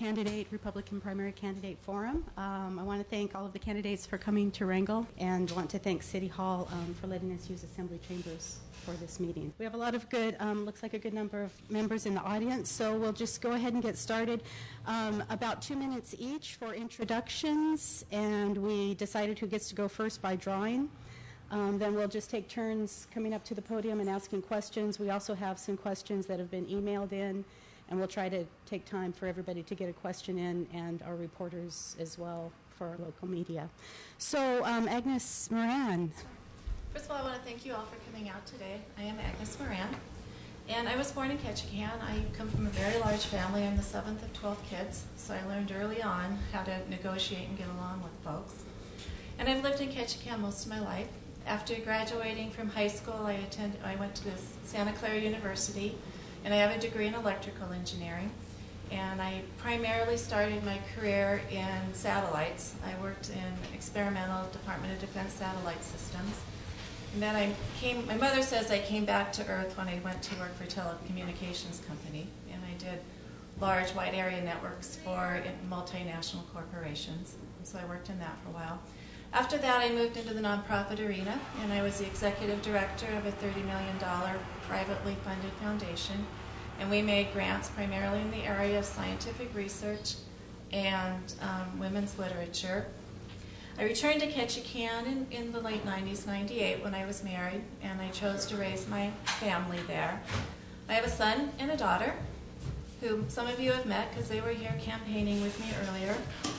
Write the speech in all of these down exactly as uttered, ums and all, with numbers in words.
candidate, Republican primary candidate forum. Um, I want to thank all of the candidates for coming to Wrangell, and want to thank City Hall um, for letting us use assembly chambers for this meeting. We have a lot of good, um, looks like a good number of members in the audience, so we'll just go ahead and get started. Um, about two minutes each for introductions, and we decided who gets to go first by drawing. Um, then we'll just take turns coming up to the podium and asking questions. We also have some questions that have been emailed in, and we'll try to take time for everybody to get a question in, and our reporters as well for our local media. So, um, Agnes Moran. First of all, I want to thank you all for coming out today. I am Agnes Moran, and I was born in Ketchikan. I come from a very large family. I'm the seventh of twelve kids, so I learned early on how to negotiate and get along with folks. And I've lived in Ketchikan most of my life. After graduating from high school, I attended. I went to this Santa Clara University, and I have a degree in electrical engineering. And I primarily started my career in satellites. I worked in experimental Department of Defense satellite systems. And then I came, my mother says I came back to Earth when I went to work for a telecommunications company. And I did large wide area networks for multinational corporations. And so I worked in that for a while. After that, I moved into the nonprofit arena, and I was the executive director of a thirty million dollars privately funded foundation. And we made grants primarily in the area of scientific research and um, women's literature. I returned to Ketchikan in, in the late nineties, ninety-eight, when I was married, and I chose to raise my family there. I have a son and a daughter, who some of you have met because they were here campaigning with me earlier.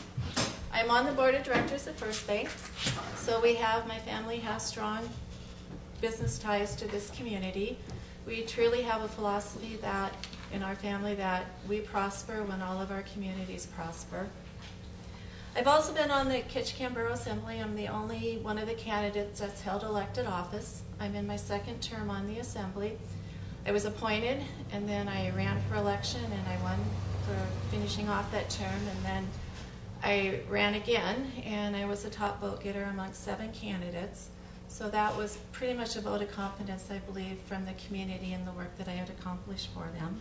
I'm on the board of directors at First Bank, so we have, my family has strong business ties to this community. We truly have a philosophy that, in our family, that we prosper when all of our communities prosper. I've also been on the Ketchikan Borough Assembly. I'm the only one of the candidates that's held elected office. I'm in my second term on the Assembly. I was appointed, and then I ran for election, and I won for finishing off that term, and then I ran again, and I was a top vote getter amongst seven candidates. So that was pretty much a vote of confidence, I believe, from the community and the work that I had accomplished for them.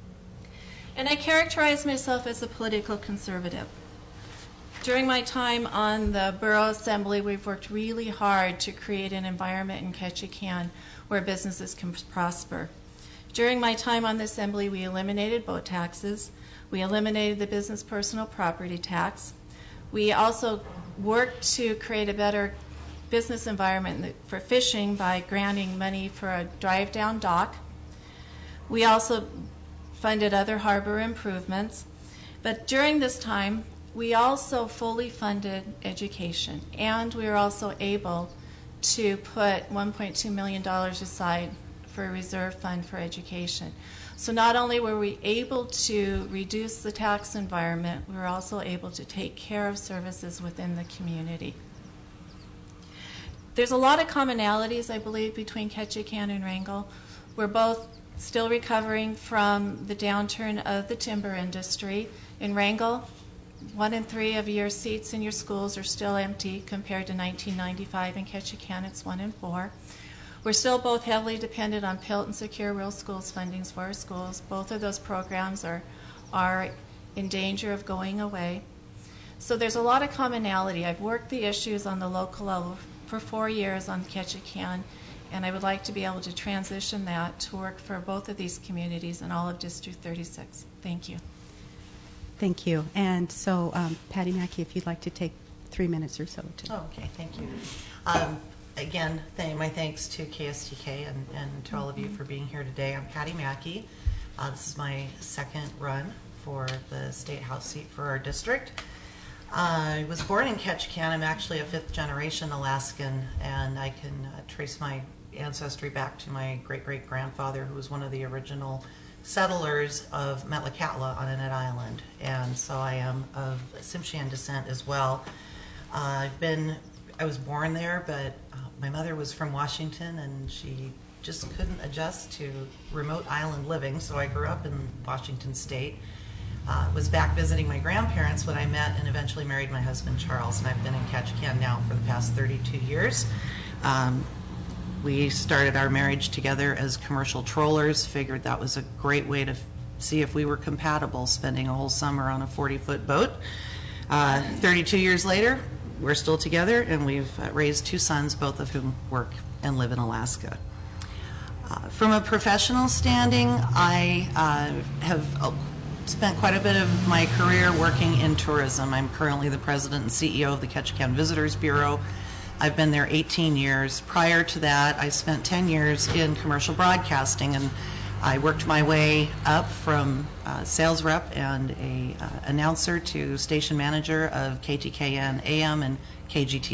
And I characterize myself as a political conservative. During my time on the Borough Assembly, we've worked really hard to create an environment in Ketchikan where businesses can prosper. During my time on the Assembly, we eliminated boat taxes. We eliminated the business personal property tax. We also worked to create a better business environment for fishing by granting money for a drive-down dock. We also funded other harbor improvements. But during this time, we also fully funded education, and we were also able to put one point two million dollars aside for a reserve fund for education. So not only were we able to reduce the tax environment, we were also able to take care of services within the community. There's a lot of commonalities, I believe, between Ketchikan and Wrangell. We're both still recovering from the downturn of the timber industry. In Wrangell, one in three of your seats in your schools are still empty compared to nineteen ninety-five. In Ketchikan, it's one in four. We're still both heavily dependent on P I L T and Secure Rural Schools fundings for our schools. Both of those programs are, are in danger of going away. So there's a lot of commonality. I've worked the issues on the local level for four years on Ketchikan, and I would like to be able to transition that to work for both of these communities and all of District thirty-six. Thank you. Thank you. And so, um, Patty Mackey, if you'd like to take three minutes or so. To oh, okay, thank you. Um, again, th my thanks to K S T K and, and to all of you for being here today. I'm Patty Mackey. Uh, this is my second run for the State House seat for our district. Uh, I was born in Ketchikan. I'm actually a fifth generation Alaskan, and I can uh, trace my ancestry back to my great-great-grandfather, who was one of the original settlers of Metlakatla on Annette Island, and so I am of Tsimshian descent as well. Uh, I've been, I was born there, but uh, my mother was from Washington, and she just couldn't adjust to remote island living, so I grew up in Washington State. Uh, was back visiting my grandparents when I met and eventually married my husband Charles, and I've been in Ketchikan now for the past thirty-two years. Um, We started our marriage together as commercial trollers, figured that was a great way to see if we were compatible spending a whole summer on a forty-foot boat. Uh, thirty-two years later, we're still together, and we've uh, raised two sons, both of whom work and live in Alaska. Uh, from a professional standing, I uh, have uh, spent quite a bit of my career working in tourism. I'm currently the president and C E O of the Ketchikan Visitors Bureau. I've been there eighteen years. Prior to that, I spent ten years in commercial broadcasting, and I worked my way up from uh, sales rep and a uh, announcer to station manager of K T K N A M and K G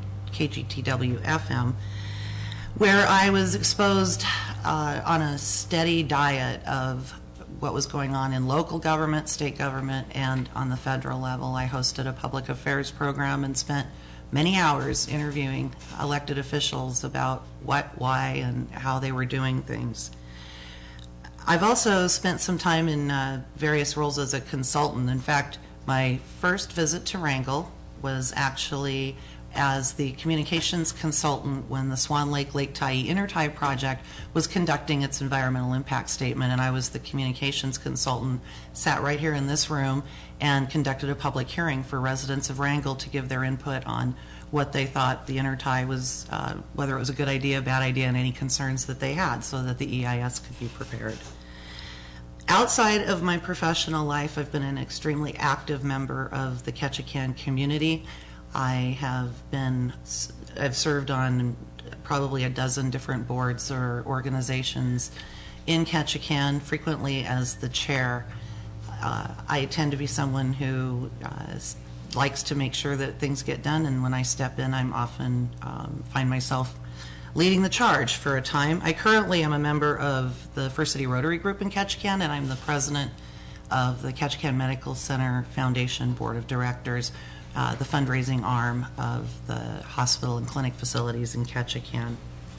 T W F M, where I was exposed uh, on a steady diet of what was going on in local government, state government, and on the federal level. I hosted a public affairs program and spent many hours interviewing elected officials about what, why, and how they were doing things. I've also spent some time in uh, various roles as a consultant. In fact, my first visit to Wrangell was actually as the communications consultant when the Swan Lake Lake Tyee Intertie project was conducting its environmental impact statement, and I was the communications consultant, sat right here in this room and conducted a public hearing for residents of Wrangell to give their input on what they thought the intertie was, uh, whether it was a good idea, bad idea, and any concerns that they had so that the E I S could be prepared. Outside of my professional life, I've been an extremely active member of the Ketchikan community. I have been, I've served on probably a dozen different boards or organizations in Ketchikan, frequently as the chair. Uh, I tend to be someone who uh, likes to make sure that things get done, and when I step in, I'm often um, find myself leading the charge for a time. I currently am a member of the First City Rotary Group in Ketchikan, and I'm the president of the Ketchikan Medical Center Foundation Board of Directors, uh, the fundraising arm of the hospital and clinic facilities in Ketchikan.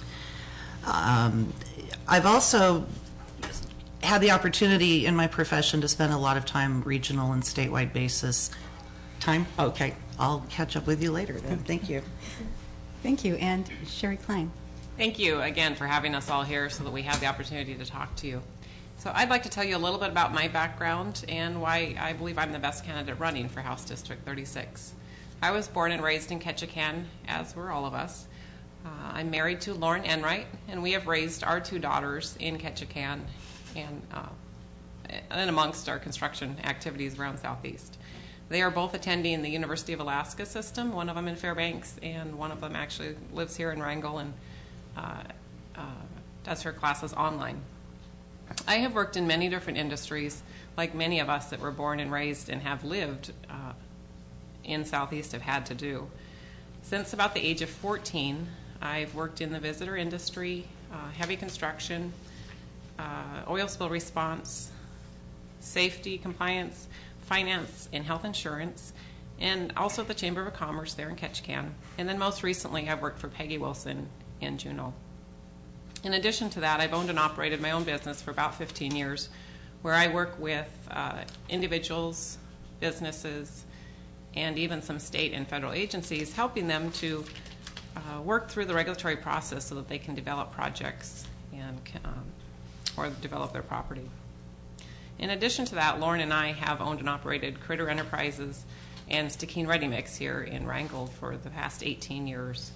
Um, I've also had the opportunity in my profession to spend a lot of time regional and statewide basis. Time? Okay, I'll catch up with you later then. Thank you. Thank you. And Sherry Klein. Thank you again for having us all here so that we have the opportunity to talk to you. So I'd like to tell you a little bit about my background and why I believe I'm the best candidate running for House District thirty-six. I was born and raised in Ketchikan, as were all of us. Uh, I'm married to Lauren Enright, and we have raised our two daughters in Ketchikan and, uh, and amongst our construction activities around Southeast. They are both attending the University of Alaska system, one of them in Fairbanks, and one of them actually lives here in Wrangell and uh, uh, does her classes online. I have worked in many different industries, like many of us that were born and raised and have lived uh, in Southeast have had to do. Since about the age of fourteen, I've worked in the visitor industry, uh, heavy construction, uh, oil spill response, safety, compliance, finance, and health insurance, and also the Chamber of Commerce there in Ketchikan. And then most recently, I've worked for Peggy Wilson in Juneau. In addition to that, I've owned and operated my own business for about fifteen years, where I work with uh, individuals, businesses, and even some state and federal agencies, helping them to uh, work through the regulatory process so that they can develop projects and um, or develop their property. In addition to that, Lauren and I have owned and operated Critter Enterprises and Stikine Ready Mix here in Wrangell for the past eighteen years.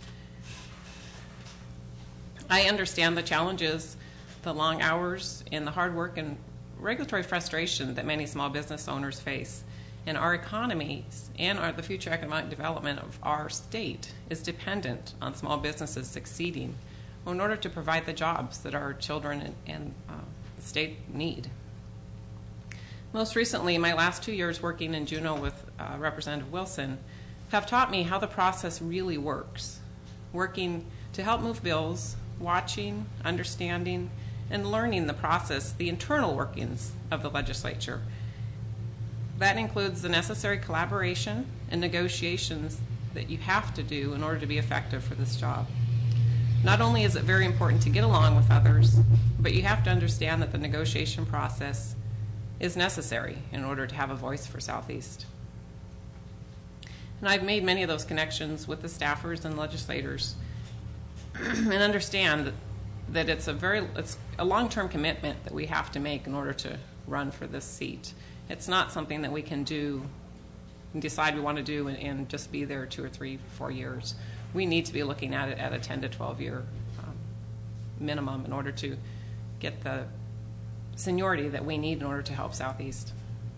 I understand the challenges, the long hours, and the hard work and regulatory frustration that many small business owners face. And our economies and our, the future economic development of our state is dependent on small businesses succeeding in order to provide the jobs that our children and, and uh, the state need. Most recently, my last two years working in Juneau with uh, Representative Wilson have taught me how the process really works, working to help move bills, watching, understanding, and learning the process, the internal workings of the legislature. That includes the necessary collaboration and negotiations that you have to do in order to be effective for this job. Not only is it very important to get along with others, but you have to understand that the negotiation process is necessary in order to have a voice for Southeast. And I've made many of those connections with the staffers and legislators and understand that, that it's a very it's a long-term commitment that we have to make in order to run for this seat. It's not something that we can do and decide we want to do and, and just be there two or three, four years. We need to be looking at it at a ten to twelve year um, minimum in order to get the seniority that we need in order to help Southeast.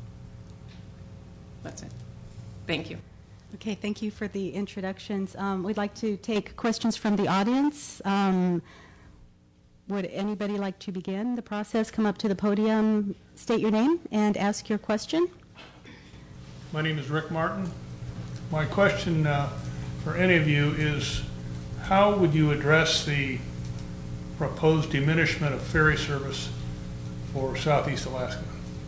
That's it. Thank you. Okay, thank you for the introductions. Um, we'd like to take questions from the audience. Um, would anybody like to begin the process? Come up to the podium, state your name, and ask your question. My name is Rick Martin. My question uh, for any of you is, how would you address the proposed diminishment of ferry service for Southeast Alaska?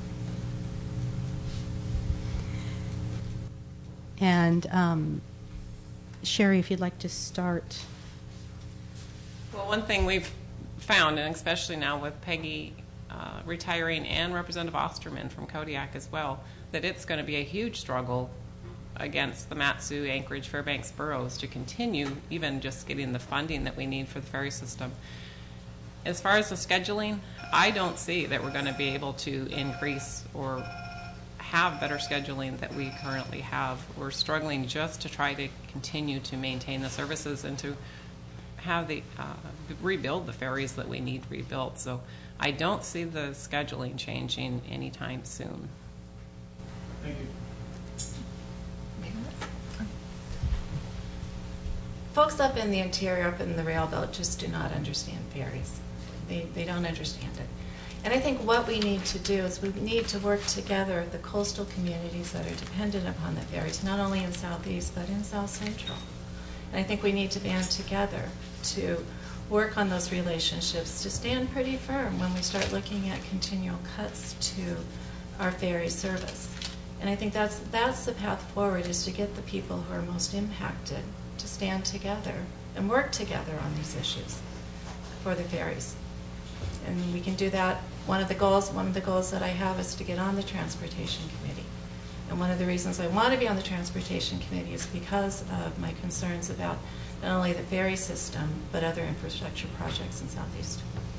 And um, Sherry, if you'd like to start. Well, one thing we've found, and especially now with Peggy uh, retiring and Representative Osterman from Kodiak as well, that it's going to be a huge struggle against the Mat-Su, Anchorage, Fairbanks boroughs to continue even just getting the funding that we need for the ferry system. As far as the scheduling, I don't see that we're going to be able to increase or have better scheduling that we currently have. We're struggling just to try to continue to maintain the services and to have the uh, rebuild the ferries that we need rebuilt. So I don't see the scheduling changing anytime soon. Thank you. Folks up in the interior, up in the rail belt, just do not understand ferries. They, they don't understand it. And I think what we need to do is we need to work together, the coastal communities that are dependent upon the ferries, not only in Southeast, but in South Central. And I think we need to band together to work on those relationships, to stand pretty firm when we start looking at continual cuts to our ferry service. And I think that's, that's the path forward, is to get the people who are most impacted to stand together and work together on these issues for the ferries. And we can do that. One of the goals, one of the goals that I have is to get on the Transportation Committee. And one of the reasons I want to be on the Transportation Committee is because of my concerns about not only the ferry system, but other infrastructure projects in Southeast.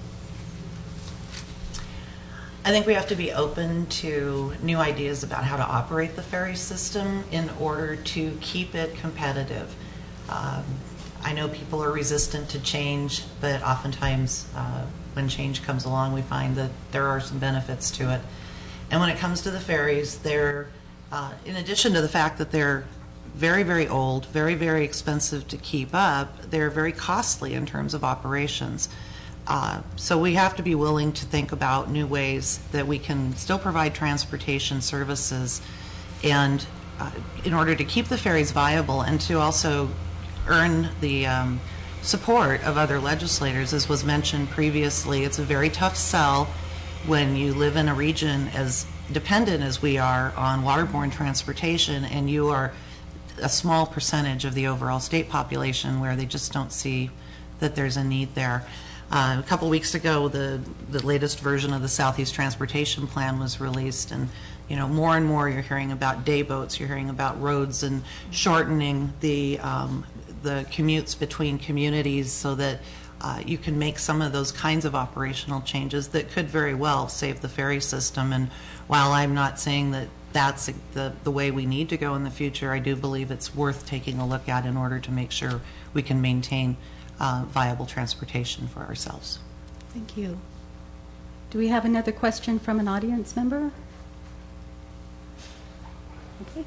I think we have to be open to new ideas about how to operate the ferry system in order to keep it competitive. Um, I know people are resistant to change, but oftentimes uh, when change comes along, we find that there are some benefits to it. And when it comes to the ferries, they're, uh, in addition to the fact that they're very, very old, very, very expensive to keep up, they're very costly in terms of operations. Uh, so we have to be willing to think about new ways that we can still provide transportation services, and uh, in order to keep the ferries viable and to also earn the um, support of other legislators. As was mentioned previously, it's a very tough sell when you live in a region as dependent as we are on waterborne transportation, and you are a small percentage of the overall state population where they just don't see that there's a need there. Uh, a couple weeks ago, the, the latest version of the Southeast Transportation Plan was released, and you know, more and more you're hearing about day boats, you're hearing about roads and shortening the, um, the commutes between communities so that uh, you can make some of those kinds of operational changes that could very well save the ferry system. And while I'm not saying that that's the, the way we need to go in the future, I do believe it's worth taking a look at in order to make sure we can maintain Uh, viable transportation for ourselves. Thank you. Do we have another question from an audience member? Okay.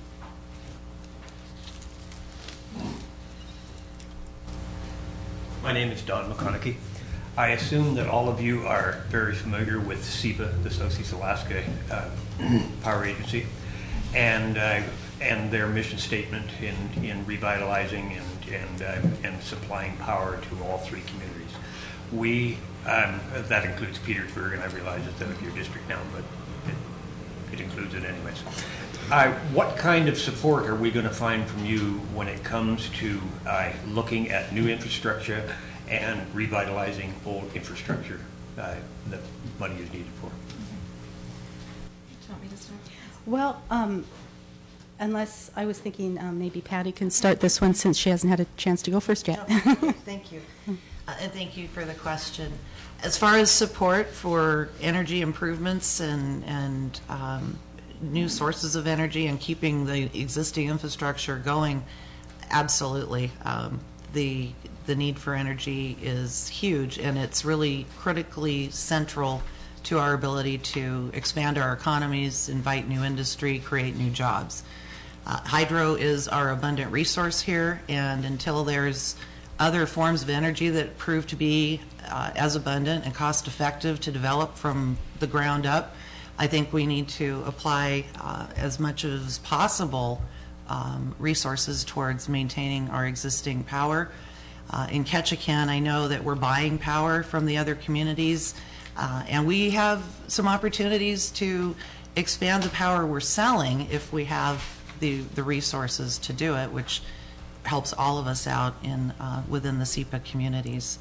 My name is Don McConaughey. I assume that all of you are very familiar with SEBA, the Southeast Alaska uh, Power Agency, and uh, and their mission statement in, in revitalizing and and, uh, and supplying power to all three communities. We, um, that includes Petersburg, and I realize it's out of your district now, but it, it includes it anyways. Uh, what kind of support are we going to find from you when it comes to uh, looking at new infrastructure and revitalizing old infrastructure uh, that money is needed for? Do you want me to start? Well, um, unless I was thinking um, maybe Patty can start this one since she hasn't had a chance to go first yet. Oh, thank you. Uh, And thank you for the question. As far as support for energy improvements and, and um, new sources of energy and keeping the existing infrastructure going, absolutely. Um, the, the need for energy is huge, and it's really critically central to our ability to expand our economies, invite new industry, create new jobs. Uh, hydro is our abundant resource here, and until there's other forms of energy that prove to be uh, as abundant and cost effective to develop from the ground up, I think we need to apply uh, as much as possible um, resources towards maintaining our existing power. Uh, in Ketchikan, I know that we're buying power from the other communities, uh, and we have some opportunities to expand the power we're selling if we have the, the resources to do it, which helps all of us out in uh, within the SEPA communities.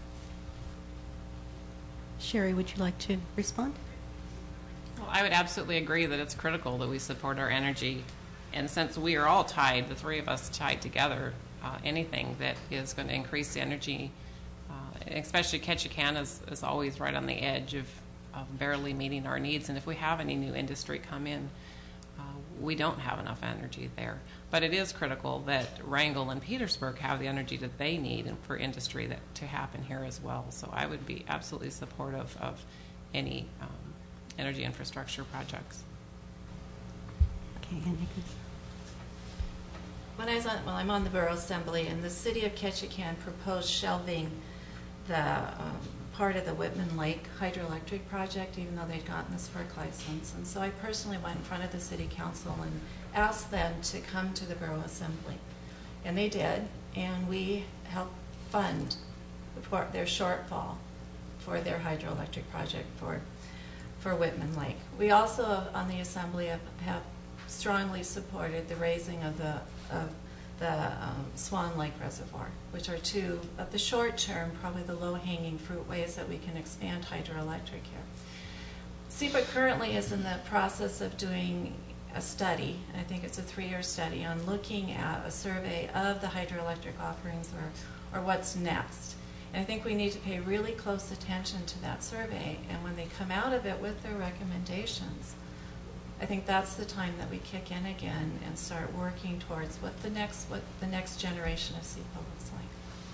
Sherry, would you like to respond? Well, I would absolutely agree that it's critical that we support our energy. And since we are all tied, the three of us tied together, uh, anything that is going to increase the energy, uh, especially Ketchikan is, is always right on the edge of, of barely meeting our needs. And if we have any new industry come in, uh, we don't have enough energy there. But it is critical that Wrangell and Petersburg have the energy that they need and for industry that to happen here as well. So I would be absolutely supportive of any um, energy infrastructure projects. Okay, and Agnes. When I was on, well, I'm on the Borough Assembly, and the City of Ketchikan proposed shelving the um, part of the Whitman Lake hydroelectric project, even though they'd gotten this FERC license. And so I personally went in front of the City Council and asked them to come to the Borough Assembly. And they did, and we helped fund the, their shortfall for their hydroelectric project for, for Whitman Lake. We also, on the Assembly, have, have strongly supported the raising of the, of the um, Swan Lake Reservoir, which are two of the short term, probably the low-hanging fruit ways that we can expand hydroelectric here. SEPA currently is in the process of doing a study, I think it's a three-year study, on looking at a survey of the hydroelectric offerings or, or what's next. And I think we need to pay really close attention to that survey, and when they come out of it with their recommendations, I think that's the time that we kick in again and start working towards what the next what the next generation of SEPA looks like.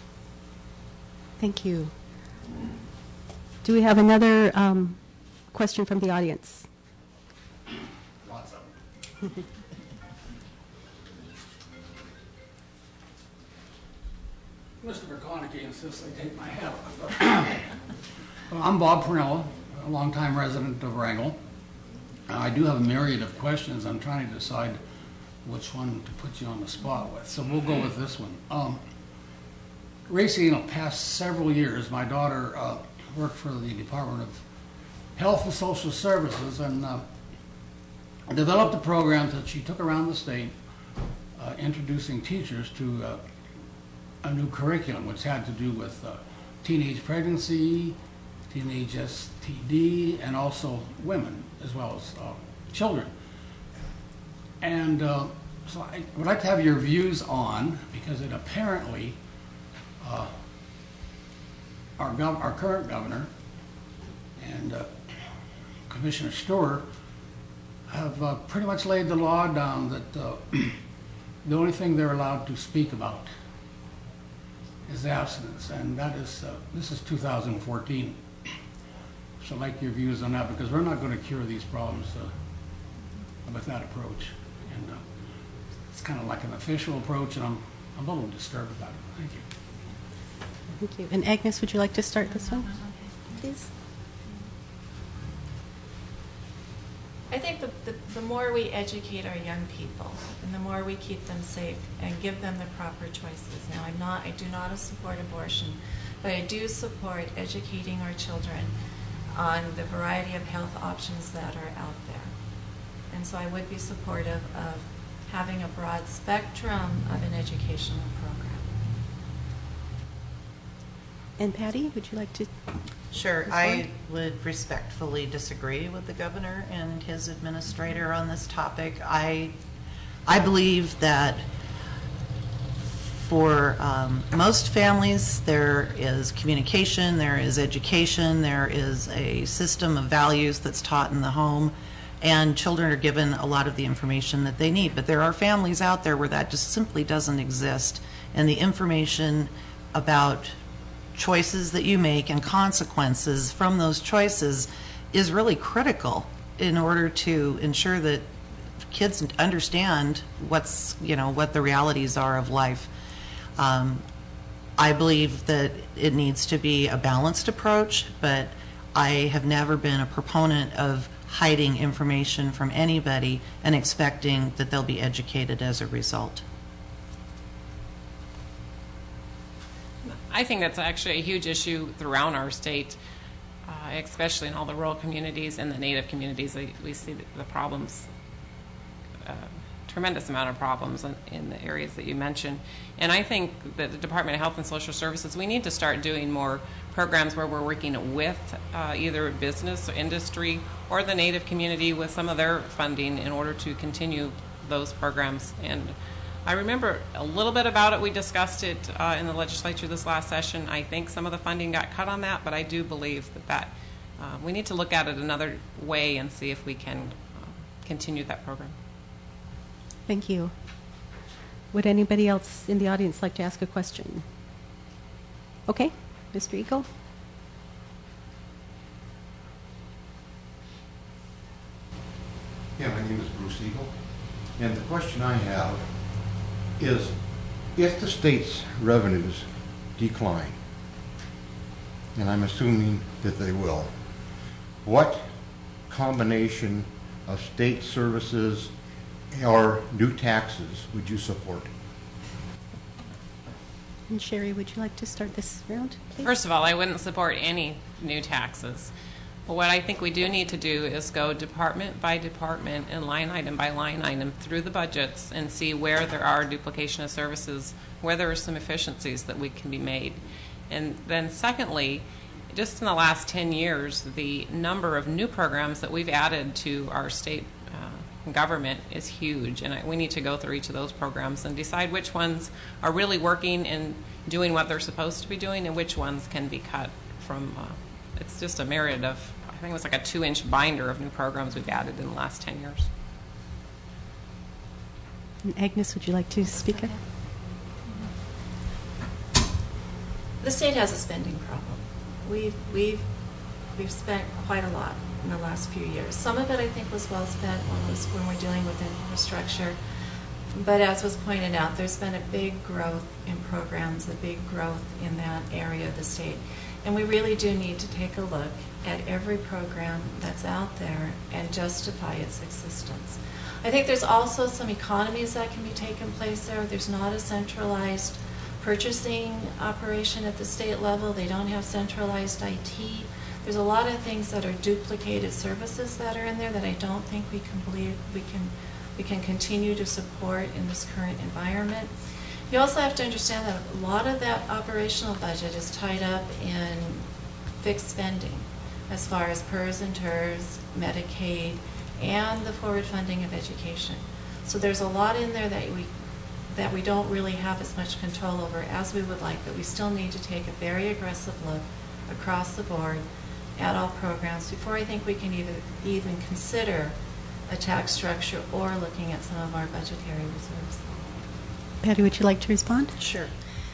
Thank you. Do we have another um, question from the audience? Lots of them. Mister McConaughey insists I take my hat off. Well, I'm Bob Pernella, a longtime resident of Wrangell. Uh, I do have a myriad of questions. I'm trying to decide which one to put you on the spot with. So we'll go with this one. Um, Racing, in the past several years, my daughter uh, worked for the Department of Health and Social Services and uh, developed a program that she took around the state, uh, introducing teachers to uh, a new curriculum, which had to do with uh, teenage pregnancy, teenage S T D, and also women, as well as uh, children. And uh, so I would like to have your views on, because it apparently, uh, our, gov our current governor and uh, Commissioner Storer have uh, pretty much laid the law down that uh, the only thing they're allowed to speak about is abstinence, and that is, uh, this is two thousand fourteen. So I'd like your views on that, because we're not going to cure these problems uh, with that approach. And uh, it's kind of like an official approach, and I'm, I'm a little disturbed about it. Thank you. Thank you. And Agnes, would you like to start this one, please? I think the, the, the more we educate our young people and the more we keep them safe and give them the proper choices. Now, I'm not, I do not support abortion, but I do support educating our children on the variety of health options that are out there. And so I would be supportive of having a broad spectrum of an educational program. And Patty, would you like to? Sure. I would respectfully disagree with the governor and his administrator on this topic. I, I believe that for um, most families, there is communication, there is education, there is a system of values that's taught in the home, and children are given a lot of the information that they need. But there are families out there where that just simply doesn't exist, and the information about choices that you make and consequences from those choices is really critical in order to ensure that kids understand what's, you know, what the realities are of life. Um, I believe that it needs to be a balanced approach, but I have never been a proponent of hiding information from anybody and expecting that they'll be educated as a result. I think that's actually a huge issue throughout our state, uh, especially in all the rural communities and the Native communities. We, we see the, the problems, uh, tremendous amount of problems in, in the areas that you mentioned. And I think that the Department of Health and Social Services, we need to start doing more programs where we're working with uh, either business or industry or the Native community with some of their funding in order to continue those programs. And I remember a little bit about it. We discussed it uh, in the legislature this last session. I think some of the funding got cut on that, but I do believe that, that uh, we need to look at it another way and see if we can uh, continue that program. Thank you. Would anybody else in the audience like to ask a question? Okay, Mister Eagle. Yeah, my name is Bruce Eagle, and the question I have is, if the state's revenues decline, and I'm assuming that they will, what combination of state services or new taxes would you support? And Sherry, would you like to start this round, please? First of all, I wouldn't support any new taxes. But what I think we do need to do is go department by department and line item by line item through the budgets and see where there are duplication of services, where there are some efficiencies that we can be made. And then secondly, just in the last ten years, the number of new programs that we've added to our state uh, government is huge. And I, we need to go through each of those programs and decide which ones are really working and doing what they're supposed to be doing and which ones can be cut from. Uh, it's just a myriad of, I think it was like a two-inch binder of new programs we've added in the last ten years. And Agnes, would you like to speak up? The state has a spending problem. We've, we've, we've spent quite a lot in the last few years. Some of it, I think, was well spent when, was, when we're dealing with infrastructure. But as was pointed out, there's been a big growth in programs, a big growth in that area of the state. And we really do need to take a look at every program that's out there and justify its existence. I think there's also some economies that can be taken place there. There's not a centralized purchasing operation at the state level. They don't have centralized I T. There's a lot of things that are duplicated services that are in there that I don't think we can believe we can we can continue to support in this current environment. You also have to understand that a lot of that operational budget is tied up in fixed spending as far as P E R S and T E R S, Medicaid, and the forward funding of education. So there's a lot in there that we that we don't really have as much control over as we would like, but we still need to take a very aggressive look across the board at all programs before I think we can even, even consider a tax structure or looking at some of our budgetary reserves. Patty, would you like to respond? Sure.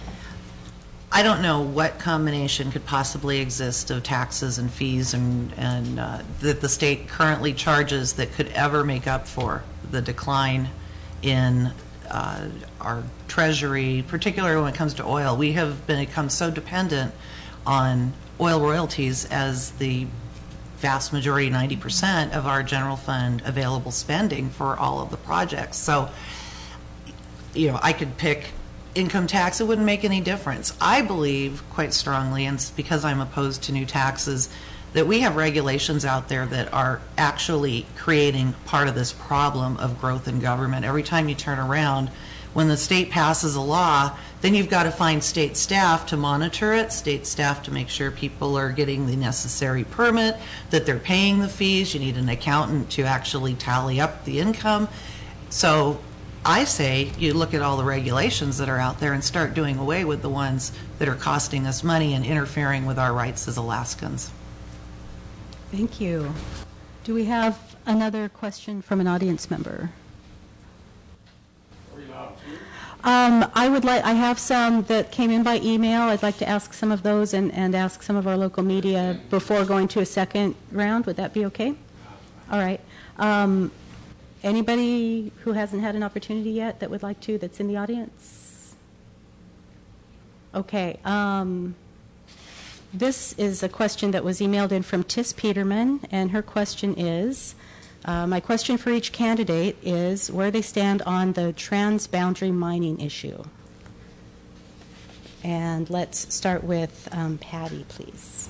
I don't know what combination could possibly exist of taxes and fees and, and uh, that the state currently charges that could ever make up for the decline in uh, our treasury, particularly when it comes to oil. We have become so dependent on oil royalties as the vast majority, ninety percent of our general fund available spending for all of the projects. So, you know, I could pick income tax, it wouldn't make any difference. I believe quite strongly, and it's because I'm opposed to new taxes, that we have regulations out there that are actually creating part of this problem of growth in government. Every time you turn around, when the state passes a law, then you've got to find state staff to monitor it, state staff to make sure people are getting the necessary permit, that they're paying the fees. You need an accountant to actually tally up the income. So I say you look at all the regulations that are out there and start doing away with the ones that are costing us money and interfering with our rights as Alaskans. Thank you. Do we have another question from an audience member? Um, I would like, I have some that came in by email. I'd like to ask some of those and, and ask some of our local media before going to a second round. Would that be okay? All right. Um, anybody who hasn't had an opportunity yet that would like to, that's in the audience? Okay. Um, this is a question that was emailed in from Tiss Peterman, and her question is, Uh, my question for each candidate is where they stand on the transboundary mining issue. And let's start with um, Patty, please.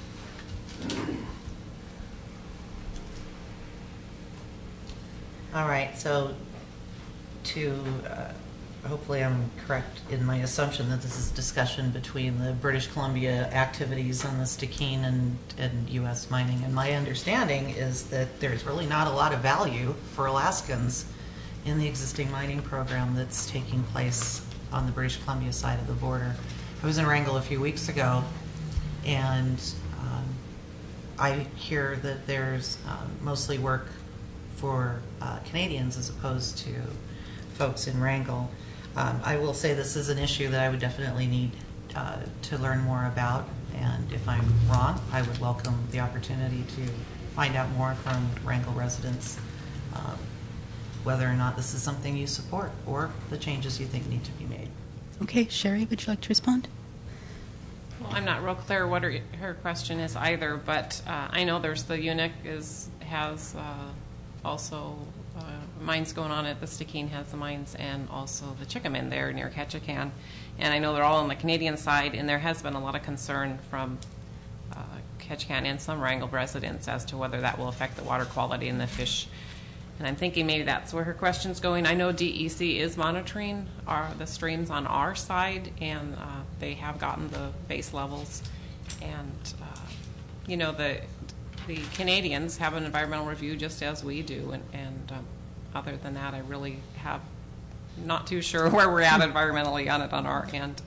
All right, so to, uh, hopefully I'm correct in my assumption that this is discussion between the British Columbia activities on the Stikine and, and U S mining. And my understanding is that there's really not a lot of value for Alaskans in the existing mining program that's taking place on the British Columbia side of the border. I was in Wrangell a few weeks ago, and um, I hear that there's um, mostly work for uh, Canadians as opposed to folks in Wrangell. Um, I will say this is an issue that I would definitely need uh, to learn more about, and if I'm wrong, I would welcome the opportunity to find out more from Wrangell residents, um, whether or not this is something you support or the changes you think need to be made. Okay, Sherry, would you like to respond? Well, I'm not real clear what her, her question is either, but uh, I know there's the U N I C is has uh, also uh, mines going on at the Stikine has the mines, and also the Chickaman there near Ketchikan. And I know they're all on the Canadian side, and there has been a lot of concern from uh, Ketchikan and some Wrangell residents as to whether that will affect the water quality and the fish. And I'm thinking maybe that's where her question's going. I know D E C is monitoring our, the streams on our side, and uh, they have gotten the base levels. And, uh, you know, the the Canadians have an environmental review just as we do. And, and um, other than that, I really have not too sure where we're at environmentally on it on our end.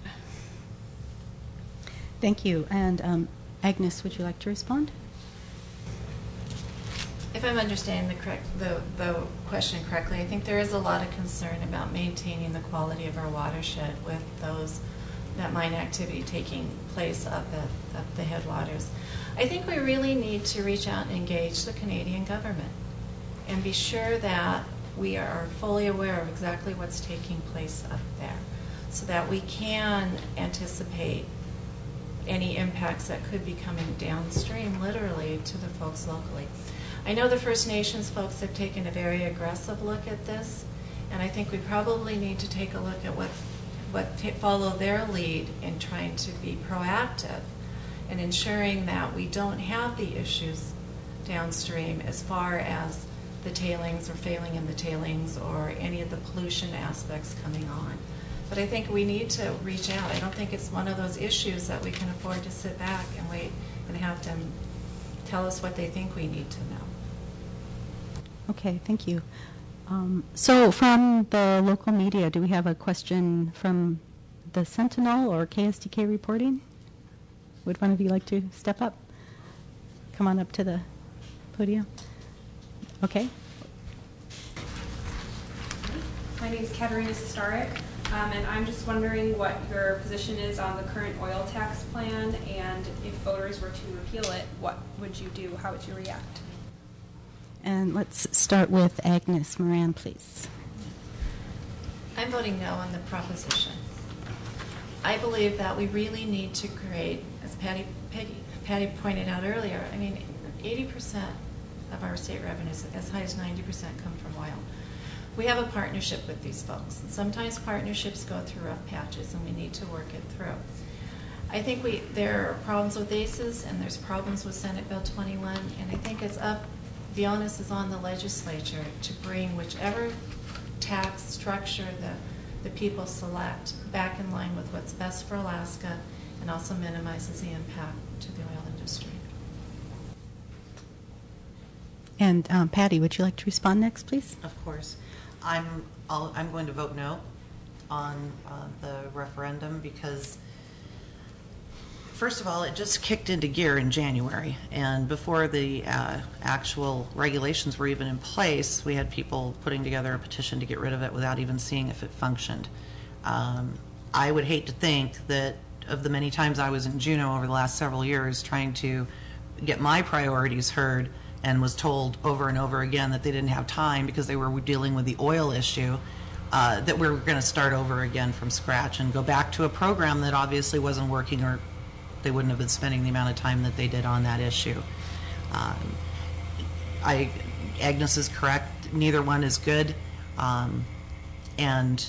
Thank you. And um, Agnes, would you like to respond? If I'm understanding the correct the, the question correctly, I think there is a lot of concern about maintaining the quality of our watershed with those that mine activity taking place up at, at the headwaters. I think we really need to reach out and engage the Canadian government and be sure that we are fully aware of exactly what's taking place up there, so that we can anticipate any impacts that could be coming downstream, literally, to the folks locally. I know the First Nations folks have taken a very aggressive look at this, and I think we probably need to take a look at what, what t follow their lead in trying to be proactive and ensuring that we don't have the issues downstream as far as the tailings or failing in the tailings or any of the pollution aspects coming on. But I think we need to reach out. I don't think it's one of those issues that we can afford to sit back and wait and have them tell us what they think we need to know. Okay, thank you. Um, so from the local media, do we have a question from the Sentinel or K S T K reporting? Would one of you like to step up? Come on up to the podium. Okay. My name is Katerina Starik, um, and I'm just wondering what your position is on the current oil tax plan, and if voters were to repeal it, what would you do? How would you react? And let's start with Agnes Moran, please. I'm voting no on the proposition. I believe that we really need to create, as Patty, Peggy, Patty pointed out earlier, I mean, eighty percent of our state revenues, as high as ninety percent, come from oil. We have a partnership with these folks. And sometimes partnerships go through rough patches, and we need to work it through. I think we there are problems with A C E S, and there's problems with Senate Bill twenty-one, and I think it's up, the onus is on the legislature to bring whichever tax structure the, the people select back in line with what's best for Alaska and also minimizes the impact to the oil industry. And um, Patty, would you like to respond next, please? Of course. I'm I'll, I'm going to vote no on uh, the referendum because, first of all, it just kicked into gear in January, and before the uh, actual regulations were even in place, we had people putting together a petition to get rid of it without even seeing if it functioned. Um, I would hate to think that of the many times I was in Juneau over the last several years trying to get my priorities heard and was told over and over again that they didn't have time because they were dealing with the oil issue, uh, that we were going to start over again from scratch and go back to a program that obviously wasn't working, or they wouldn't have been spending the amount of time that they did on that issue. Um, I, Agnes is correct. Neither one is good. Um, and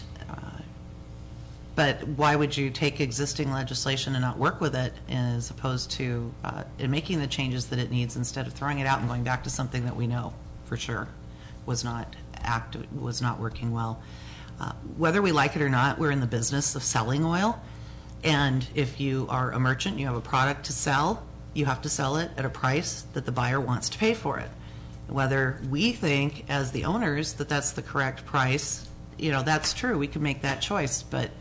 But why would you take existing legislation and not work with it as opposed to uh, in making the changes that it needs instead of throwing it out and going back to something that we know for sure was not act was not working well. Uh, whether we like it or not, we're in the business of selling oil. And if you are a merchant, you have a product to sell, you have to sell it at a price that the buyer wants to pay for it. Whether we think as the owners that that's the correct price, you know, that's true. We can make that choice, but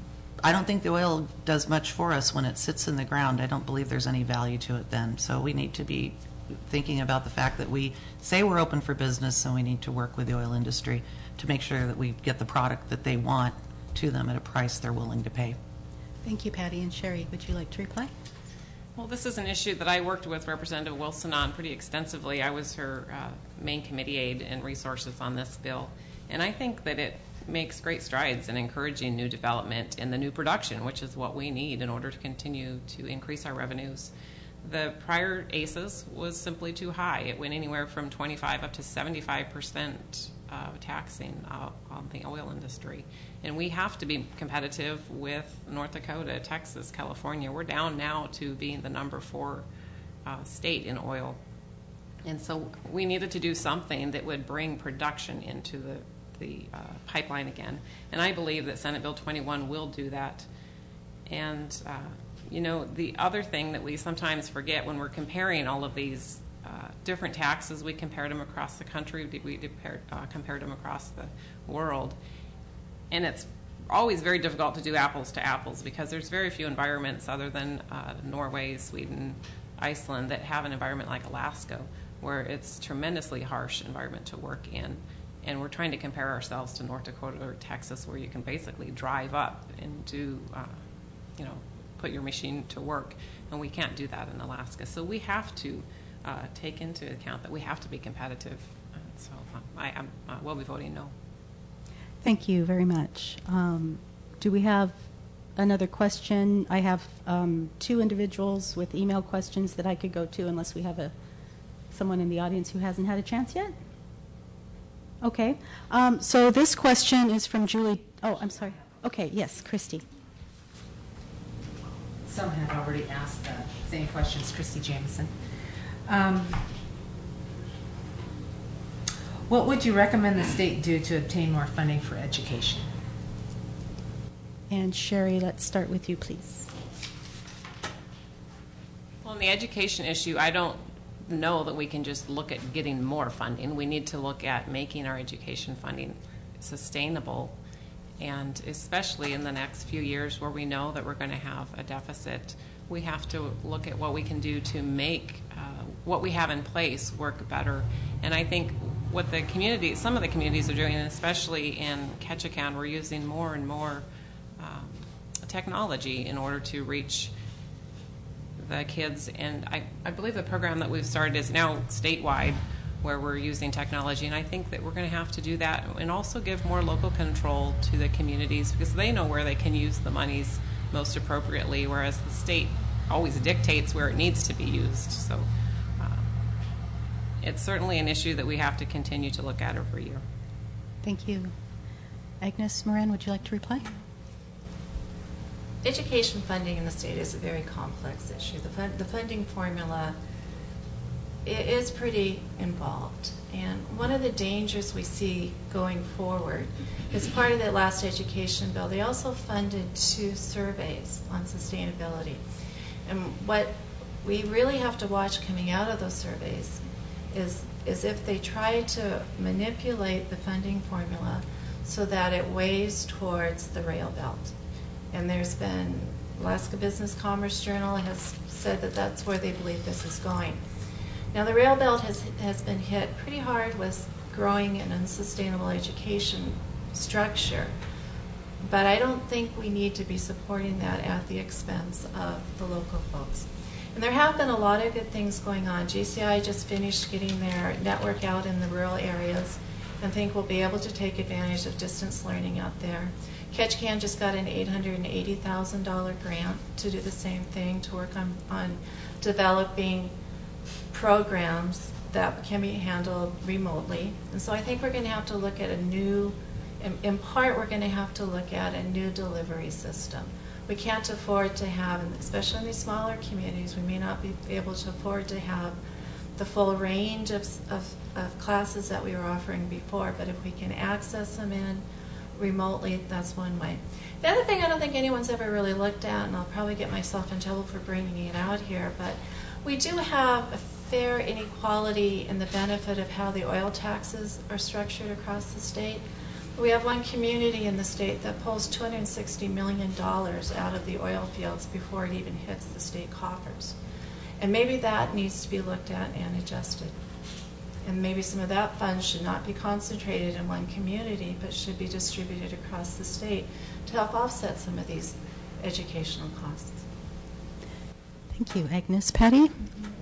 I don't think the oil does much for us when it sits in the ground. I don't believe there's any value to it then. So we need to be thinking about the fact that we say we're open for business, and we need to work with the oil industry to make sure that we get the product that they want to them at a price they're willing to pay. Thank you, Patty. And Sherry, would you like to reply? Well, this is an issue that I worked with Representative Wilson on pretty extensively. I was her uh, main committee aide and resources on this bill. And I think that it makes great strides in encouraging new development and the new production, which is what we need in order to continue to increase our revenues. The prior A C E S was simply too high. It went anywhere from twenty-five up to seventy-five percent uh, taxing uh, on the oil industry. And we have to be competitive with North Dakota, Texas, California. We're down now to being the number four uh, state in oil. And so we needed to do something that would bring production into the the uh, pipeline again. And I believe that Senate Bill twenty-one will do that. And, uh, you know, the other thing that we sometimes forget when we're comparing all of these uh, different taxes, we compared them across the country, we compared, uh, compared them across the world. And it's always very difficult to do apples to apples because there's very few environments other than uh, Norway, Sweden, Iceland that have an environment like Alaska, where it's tremendously harsh environment to work in. And we're trying to compare ourselves to North Dakota or Texas, where you can basically drive up and do, uh, you know, put your machine to work. And we can't do that in Alaska. So we have to uh, take into account that we have to be competitive. And so uh, I am, uh, will be voting no. Thank you very much. Um, do we have another question? I have um, two individuals with email questions that I could go to, unless we have a someone in the audience who hasn't had a chance yet. Okay. Um, so this question is from Julie. Oh, I'm sorry. Okay. Yes, Christy. Some had already asked the same questions. Christy Jameson. Um, what would you recommend the state do to obtain more funding for education? And Sherry, let's start with you, please. Well, on the education issue, I don't know that we can just look at getting more funding. We need to look at making our education funding sustainable, and especially in the next few years where we know that we're going to have a deficit, we have to look at what we can do to make uh, what we have in place work better. And I think what the community, some of the communities are doing, and especially in Ketchikan, we're using more and more um, technology in order to reach the kids. And I, I believe the program that we've started is now statewide, where we're using technology, and I think that we're going to have to do that and also give more local control to the communities, because they know where they can use the monies most appropriately, whereas the state always dictates where it needs to be used. So uh, it's certainly an issue that we have to continue to look at every year. Thank you. Agnes Moran, would you like to reply? Education funding in the state is a very complex issue. The, fun the funding formula it is pretty involved. And one of the dangers we see going forward is part of that last education bill, they also funded two surveys on sustainability. And what we really have to watch coming out of those surveys is, is if they try to manipulate the funding formula so that it weighs towards the rail belt. And there's been, Alaska Business Commerce Journal has said that that's where they believe this is going. Now the rail belt has, has been hit pretty hard with growing an unsustainable education structure. But I don't think we need to be supporting that at the expense of the local folks. And there have been a lot of good things going on. G C I just finished getting their network out in the rural areas and think we'll be able to take advantage of distance learning out there. Ketchikan just got an eight hundred eighty thousand dollars grant to do the same thing, to work on, on developing programs that can be handled remotely. And so I think we're going to have to look at a new, in, in part we're going to have to look at a new delivery system. We can't afford to have, especially in these smaller communities, we may not be able to afford to have the full range of, of, of classes that we were offering before, but if we can access them in remotely, that's one way. The other thing I don't think anyone's ever really looked at, and I'll probably get myself in trouble for bringing it out here, but we do have a fair inequality in the benefit of how the oil taxes are structured across the state. We have one community in the state that pulls two hundred sixty million dollars out of the oil fields before it even hits the state coffers. And maybe that needs to be looked at and adjusted. And maybe some of that funds should not be concentrated in one community, but should be distributed across the state to help offset some of these educational costs. Thank you. Agnes. Patty?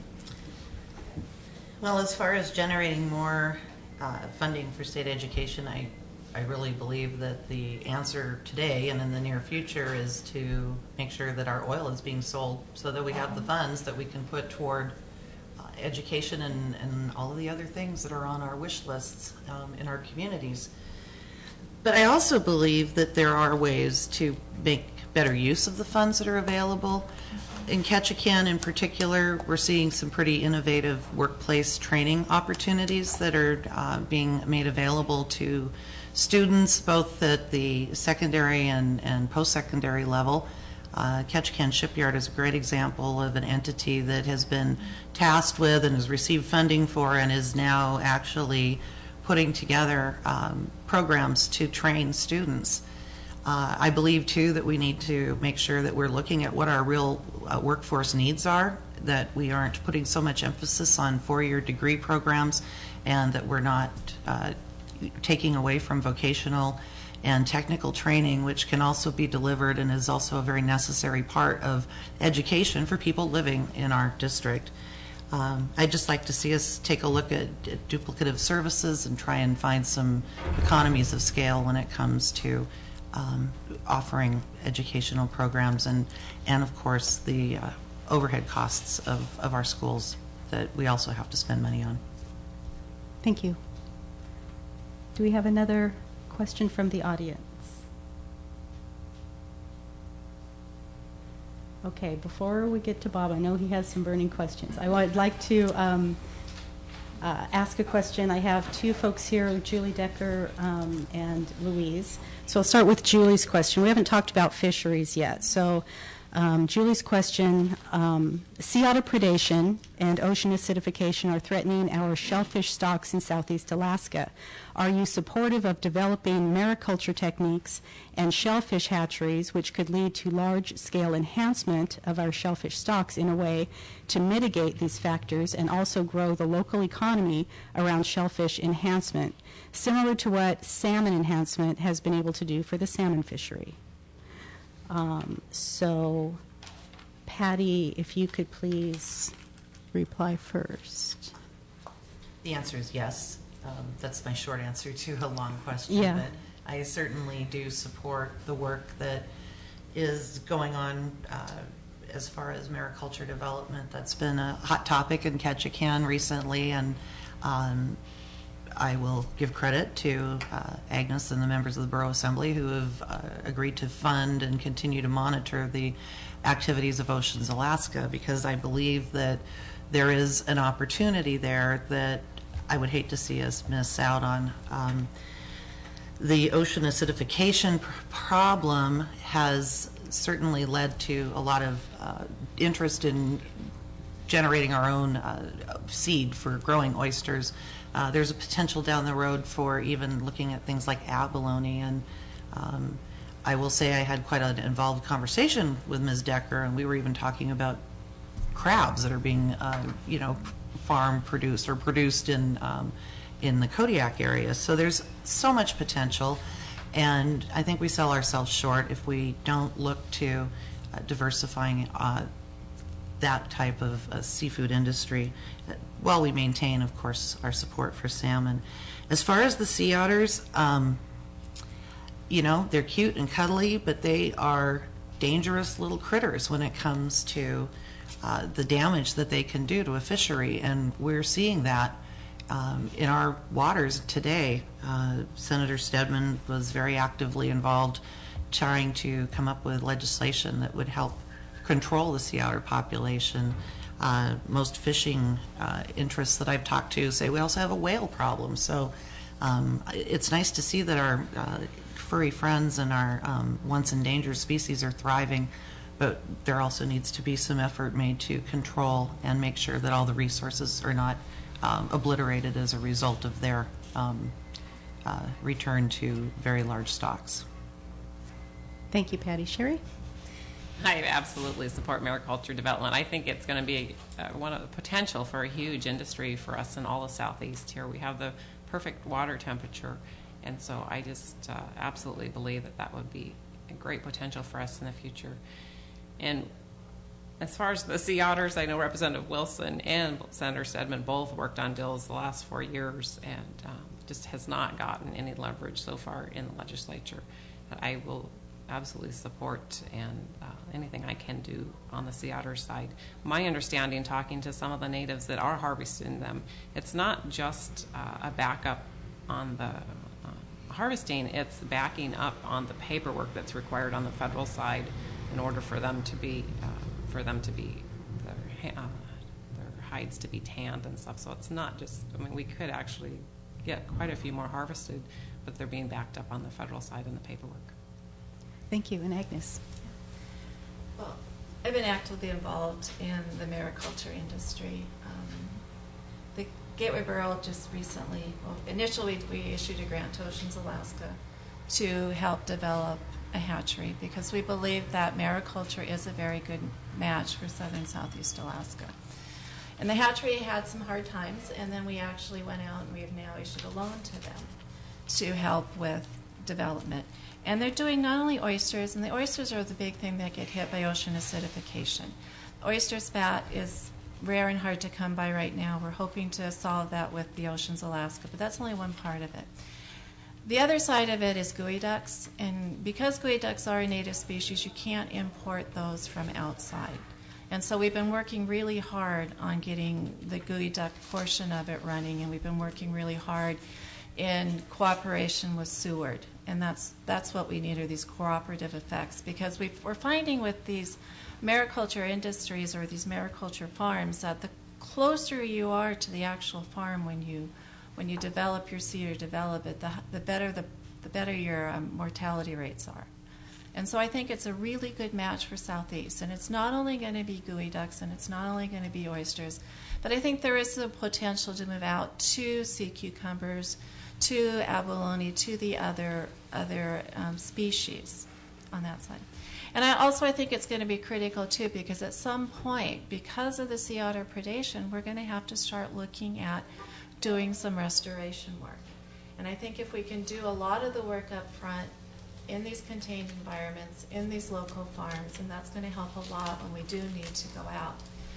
Well, as far as generating more uh, funding for state education, I, I really believe that the answer today and in the near future is to make sure that our oil is being sold so that we have the funds that we can put toward uh, education and, and all of the other things that are on our wish lists um, in our communities. But I also believe that there are ways to make better use of the funds that are available. In Ketchikan in particular, we're seeing some pretty innovative workplace training opportunities that are uh, being made available to students both at the secondary and, and post-secondary level. Uh, Ketchikan Shipyard is a great example of an entity that has been tasked with and has received funding for and is now actually putting together um, programs to train students. Uh, I believe, too, that we need to make sure that we're looking at what our real uh, workforce needs are, that we aren't putting so much emphasis on four-year degree programs, and that we're not uh, taking away from vocational and technical training, which can also be delivered and is also a very necessary part of education for people living in our district. Um, I'd just like to see us take a look at, at duplicative services and try and find some economies of scale when it comes to Um, offering educational programs and, and of course, the uh, overhead costs of, of our schools that we also have to spend money on. Thank you. Do we have another question from the audience? Okay, before we get to Bob, I know he has some burning questions. I would like to um, uh, ask a question. I have two folks here, Julie Decker um, and Louise. So I'll start with Julie's question. We haven't talked about fisheries yet. So um, Julie's question, um, sea otter predation and ocean acidification are threatening our shellfish stocks in southeast Alaska. Are you supportive of developing mariculture techniques and shellfish hatcheries which could lead to large-scale enhancement of our shellfish stocks in a way to mitigate these factors and also grow the local economy around shellfish enhancement, similar to what salmon enhancement has been able to do for the salmon fishery? Um, so, Patty, if you could please reply first. The answer is yes. Um, that's my short answer to a long question. Yeah. But I certainly do support the work that is going on uh, as far as mariculture development. That's been a hot topic in Ketchikan recently, and um, I will give credit to uh, Agnes and the members of the Borough Assembly who have uh, agreed to fund and continue to monitor the activities of Oceans Alaska, because I believe that there is an opportunity there that I would hate to see us miss out on. Um, the ocean acidification pr problem has certainly led to a lot of uh, interest in generating our own uh, seed for growing oysters. uh, there's a potential down the road for even looking at things like abalone. And um, I will say I had quite an involved conversation with Miz Decker, and we were even talking about crabs that are being, uh, you know, farm produced or produced in um, in the Kodiak area. So there's so much potential, and I think we sell ourselves short if we don't look to uh, diversifying uh, that type of uh, seafood industry, uh, while we maintain, of course, our support for salmon. As far as the sea otters, um, you know, they're cute and cuddly, but they are dangerous little critters when it comes to uh, the damage that they can do to a fishery, and we're seeing that um, in our waters today. Uh, Senator Stedman was very actively involved trying to come up with legislation that would help control the sea otter population. Uh, most fishing uh, interests that I've talked to say we also have a whale problem. So um, it's nice to see that our uh, furry friends and our um, once endangered species are thriving, but there also needs to be some effort made to control and make sure that all the resources are not um, obliterated as a result of their um, uh, return to very large stocks. Thank you, Patty. Sherry? I absolutely support mariculture development. I think it's going to be uh, one of the potential for a huge industry for us in all the southeast here. We have the perfect water temperature, and so I just uh, absolutely believe that that would be a great potential for us in the future. And as far as the sea otters, I know Representative Wilson and Senator Stedman both worked on bills the last four years and um, just has not gotten any leverage so far in the legislature. But I will absolutely support and uh, anything I can do on the sea otter side. My understanding, talking to some of the natives that are harvesting them, it's not just uh, a backup on the uh, harvesting, it's backing up on the paperwork that's required on the federal side in order for them to be, uh, for them to be, their, uh, their hides to be tanned and stuff. So it's not just, I mean, we could actually get quite a few more harvested, but they're being backed up on the federal side in the paperwork. Thank you. And Agnes? Well, I've been actively involved in the mariculture industry. Um, the Gateway Borough just recently, well, initially we issued a grant to Oceans Alaska to help develop a hatchery because we believe that mariculture is a very good match for southern southeast Alaska. And the hatchery had some hard times, and then we actually went out and we have now issued a loan to them to help with development. And they're doing not only oysters, and the oysters are the big thing that get hit by ocean acidification. Oyster spat is rare and hard to come by right now. We're hoping to solve that with the Oceans Alaska, but that's only one part of it. The other side of it is geoducks, and because geoducks are a native species, you can't import those from outside. And so we've been working really hard on getting the geoduck portion of it running, and we've been working really hard in cooperation with Seward. And that's that's what we need, are these cooperative effects, because we've, we're finding with these mariculture industries or these mariculture farms that the closer you are to the actual farm when you when you develop your seed or develop it, the, the better the, the better your um, mortality rates are. And so I think it's a really good match for Southeast. And it's not only going to be geoducks and it's not only going to be oysters, but I think there is the potential to move out to sea cucumbers, to abalone, to the other other um, species on that side. And I also I think it's going to be critical too, because at some point, because of the sea otter predation, we're going to have to start looking at doing some restoration work. And I think if we can do a lot of the work up front in these contained environments, in these local farms, and that's going to help a lot when we do need to go out.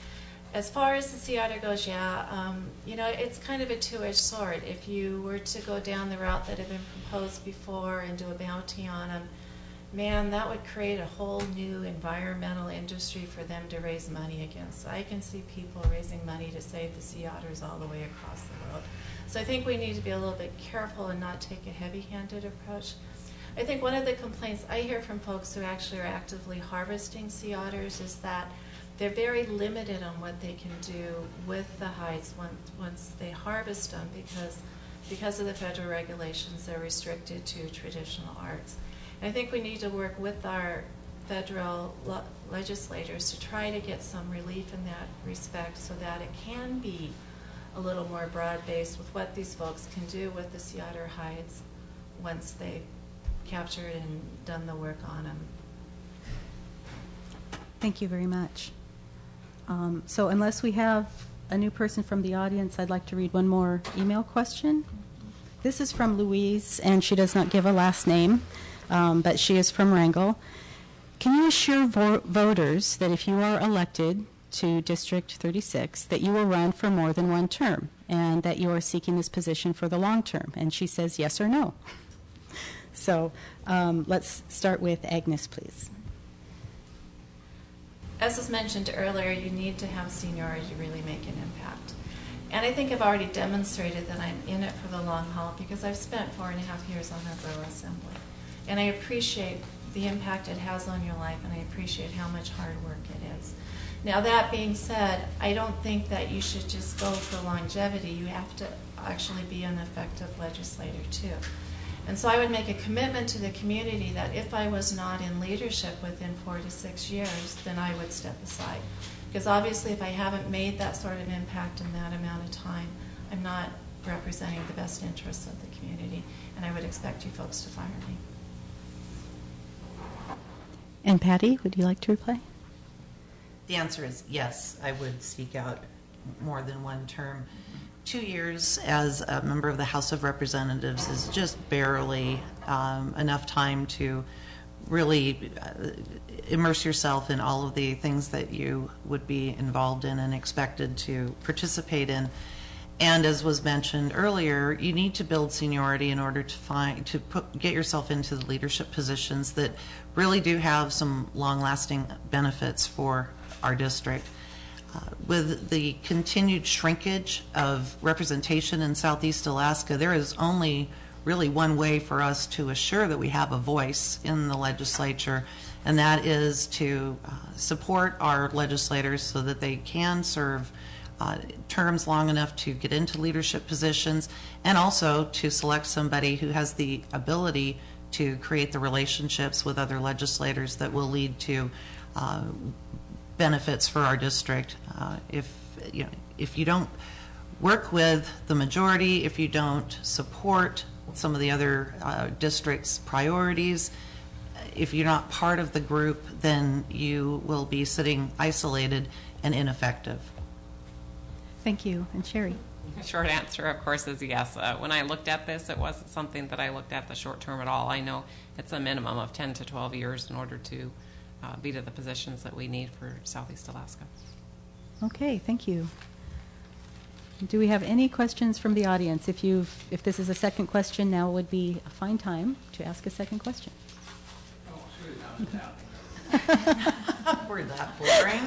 As far as the sea otter goes, yeah, um, you know, it's kind of a two-edged sword. If you were to go down the route that had been proposed before and do a bounty on them, man, that would create a whole new environmental industry for them to raise money against. I can see people raising money to save the sea otters all the way across the world. So I think we need to be a little bit careful and not take a heavy-handed approach. I think one of the complaints I hear from folks who actually are actively harvesting sea otters is that they're very limited on what they can do with the hides once, once they harvest them, because because of the federal regulations, they're restricted to traditional arts. And I think we need to work with our federal lo- legislators to try to get some relief in that respect so that it can be a little more broad-based with what these folks can do with the sea otter hides once they've captured and done the work on them. Thank you very much. Um, so unless we have a new person from the audience, I'd like to read one more email question. This is from Louise, and she does not give a last name, um, but she is from Wrangell. Can you assure vo- voters that if you are elected to District thirty-six, that you will run for more than one term, and that you are seeking this position for the long term? And she says yes or no. So um, let's start with Agnes, please. As was mentioned earlier, you need to have seniority to really make an impact. And I think I've already demonstrated that I'm in it for the long haul because I've spent four and a half years on our borough assembly. And I appreciate the impact it has on your life, and I appreciate how much hard work it is. Now, that being said, I don't think that you should just go for longevity. You have to actually be an effective legislator, too. And so I would make a commitment to the community that if I was not in leadership within four to six years, then I would step aside. Because obviously if I haven't made that sort of impact in that amount of time, I'm not representing the best interests of the community, and I would expect you folks to fire me. And Patty, would you like to reply? The answer is yes, I would seek out more than one term. Two years as a member of the House of Representatives is just barely um, enough time to really uh, immerse yourself in all of the things that you would be involved in and expected to participate in. And as was mentioned earlier, you need to build seniority in order to find to put, get yourself into the leadership positions that really do have some long-lasting benefits for our district. Uh, with the continued shrinkage of representation in Southeast Alaska, there is only really one way for us to assure that we have a voice in the legislature, and that is to uh, support our legislators so that they can serve uh, terms long enough to get into leadership positions, and also to select somebody who has the ability to create the relationships with other legislators that will lead to uh, benefits for our district. Uh, if you know, if you don't work with the majority, if you don't support some of the other uh, district's priorities, if you're not part of the group, then you will be sitting isolated and ineffective. Thank you. And Sherry? The short answer, of course, is yes. Uh, when I looked at this, it wasn't something that I looked at the short term at all. I know it's a minimum of ten to twelve years in order to uh, be to the positions that we need for Southeast Alaska. Okay, thank you. Do we have any questions from the audience? If you've, if this is a second question, now would be a fine time to ask a second question. Oh, sure, now We're that boring.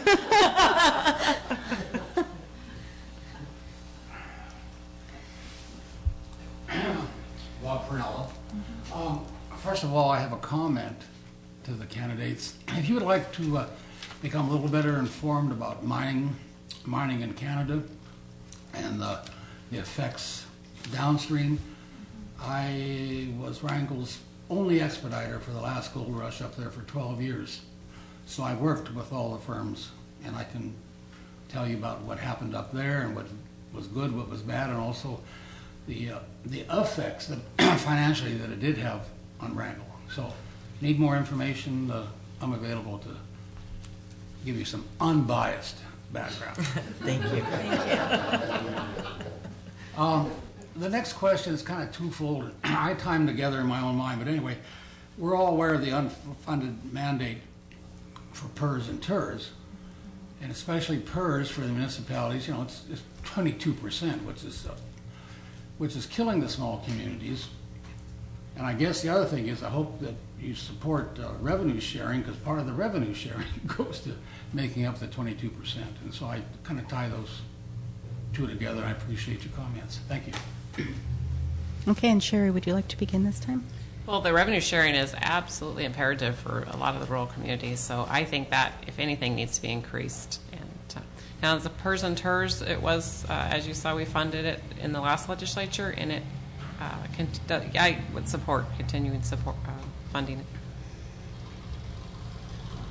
Bob Pernella. Um, first of all, I have a comment to the candidates. If you would like to uh, become a little better informed about mining, mining in Canada, and uh, the effects downstream, I was Wrangell's only expediter for the last gold rush up there for twelve years. So I worked with all the firms, and I can tell you about what happened up there and what was good, what was bad, and also the uh, the effects that financially that it did have on Wrangell. So, need more information? Uh, I'm available to give you some unbiased background. Thank you. Thank you. Um, the next question is kind of twofold. I tie them together in my own mind, but anyway, we're all aware of the unfunded mandate for P E R S and T E R S, and especially P E R S for the municipalities. You know, it's, it's twenty-two percent, which is uh, which is killing the small communities. And I guess the other thing is I hope that you support uh, revenue sharing, because part of the revenue sharing goes to making up the twenty-two percent. And so I kind of tie those two together. I appreciate your comments. Thank you. Okay, and Sherry, would you like to begin this time? Well, the revenue sharing is absolutely imperative for a lot of the rural communities, so I think that, if anything, needs to be increased. And uh, now, the P E R S and T E R S, it was, uh, as you saw, we funded it in the last legislature, and it, uh, con- I would support continuing support uh, funding it.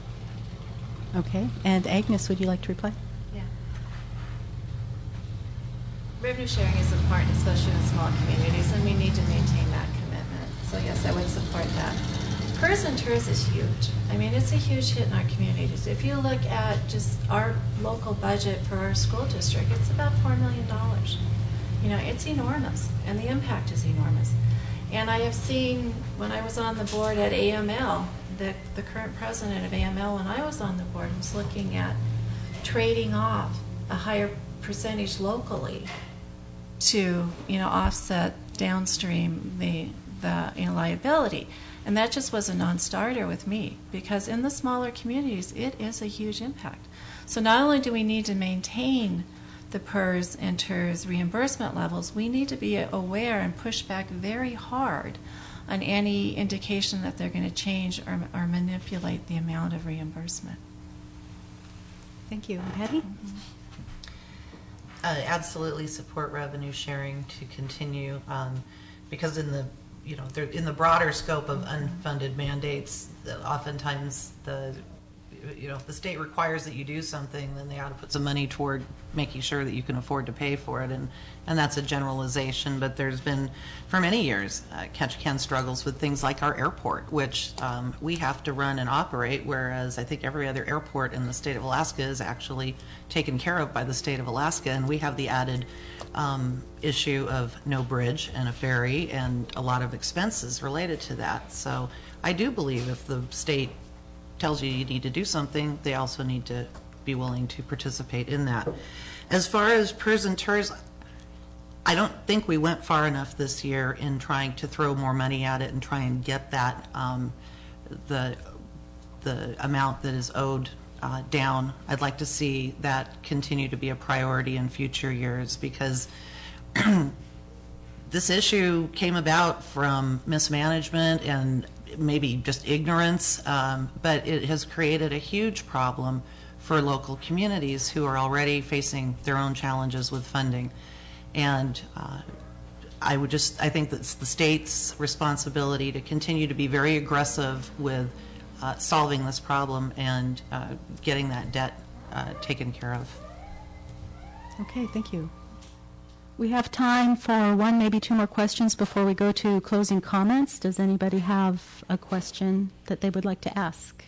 Okay, and Agnes, would you like to reply? Yeah. revenue sharing is important, especially in small communities, and we need to maintain that commitment. So yes, I would support that. P E R S and T E R S is huge. I mean, it's a huge hit in our communities. If you look at just our local budget for our school district, it's about four million dollars. You know, it's enormous, and the impact is enormous. And I have seen, when I was on the board at A M L, that the current president of A M L, when I was on the board, was looking at trading off a higher percentage locally to, you know, offset downstream the, the you know, liability. And that just was a non-starter with me, because in the smaller communities, it is a huge impact. So not only do we need to maintain the P E R S and T E R S reimbursement levels, we need to be aware and push back very hard on any indication that they're going to change or, or manipulate the amount of reimbursement. Thank you. Patty? Mm-hmm. Uh, absolutely support revenue sharing to continue, um, because in the, you know, they're in the broader scope of unfunded mandates, that oftentimes the, you know, if the state requires that you do something, then they ought to put some money toward making sure that you can afford to pay for it, and and that's a generalization. But there's been, for many years, uh, Ketchikan struggles with things like our airport, which um, we have to run and operate, whereas I think every other airport in the state of Alaska is actually taken care of by the state of Alaska, and we have the added um, issue of no bridge and a ferry and a lot of expenses related to that. So I do believe if the state tells you you need to do something, they also need to be willing to participate in that. As far as P E R S and T E R S, I don't think we went far enough this year in trying to throw more money at it and try and get that um, the the amount that is owed uh, down. I'd like to see that continue to be a priority in future years, because this issue came about from mismanagement and maybe just ignorance, um, but it has created a huge problem for local communities who are already facing their own challenges with funding. And uh, I would just, I think that's the state's responsibility to continue to be very aggressive with uh, solving this problem and uh, getting that debt uh, taken care of. Okay, thank you. We have time for one, maybe two more questions before we go to closing comments. Does anybody have a question that they would like to ask?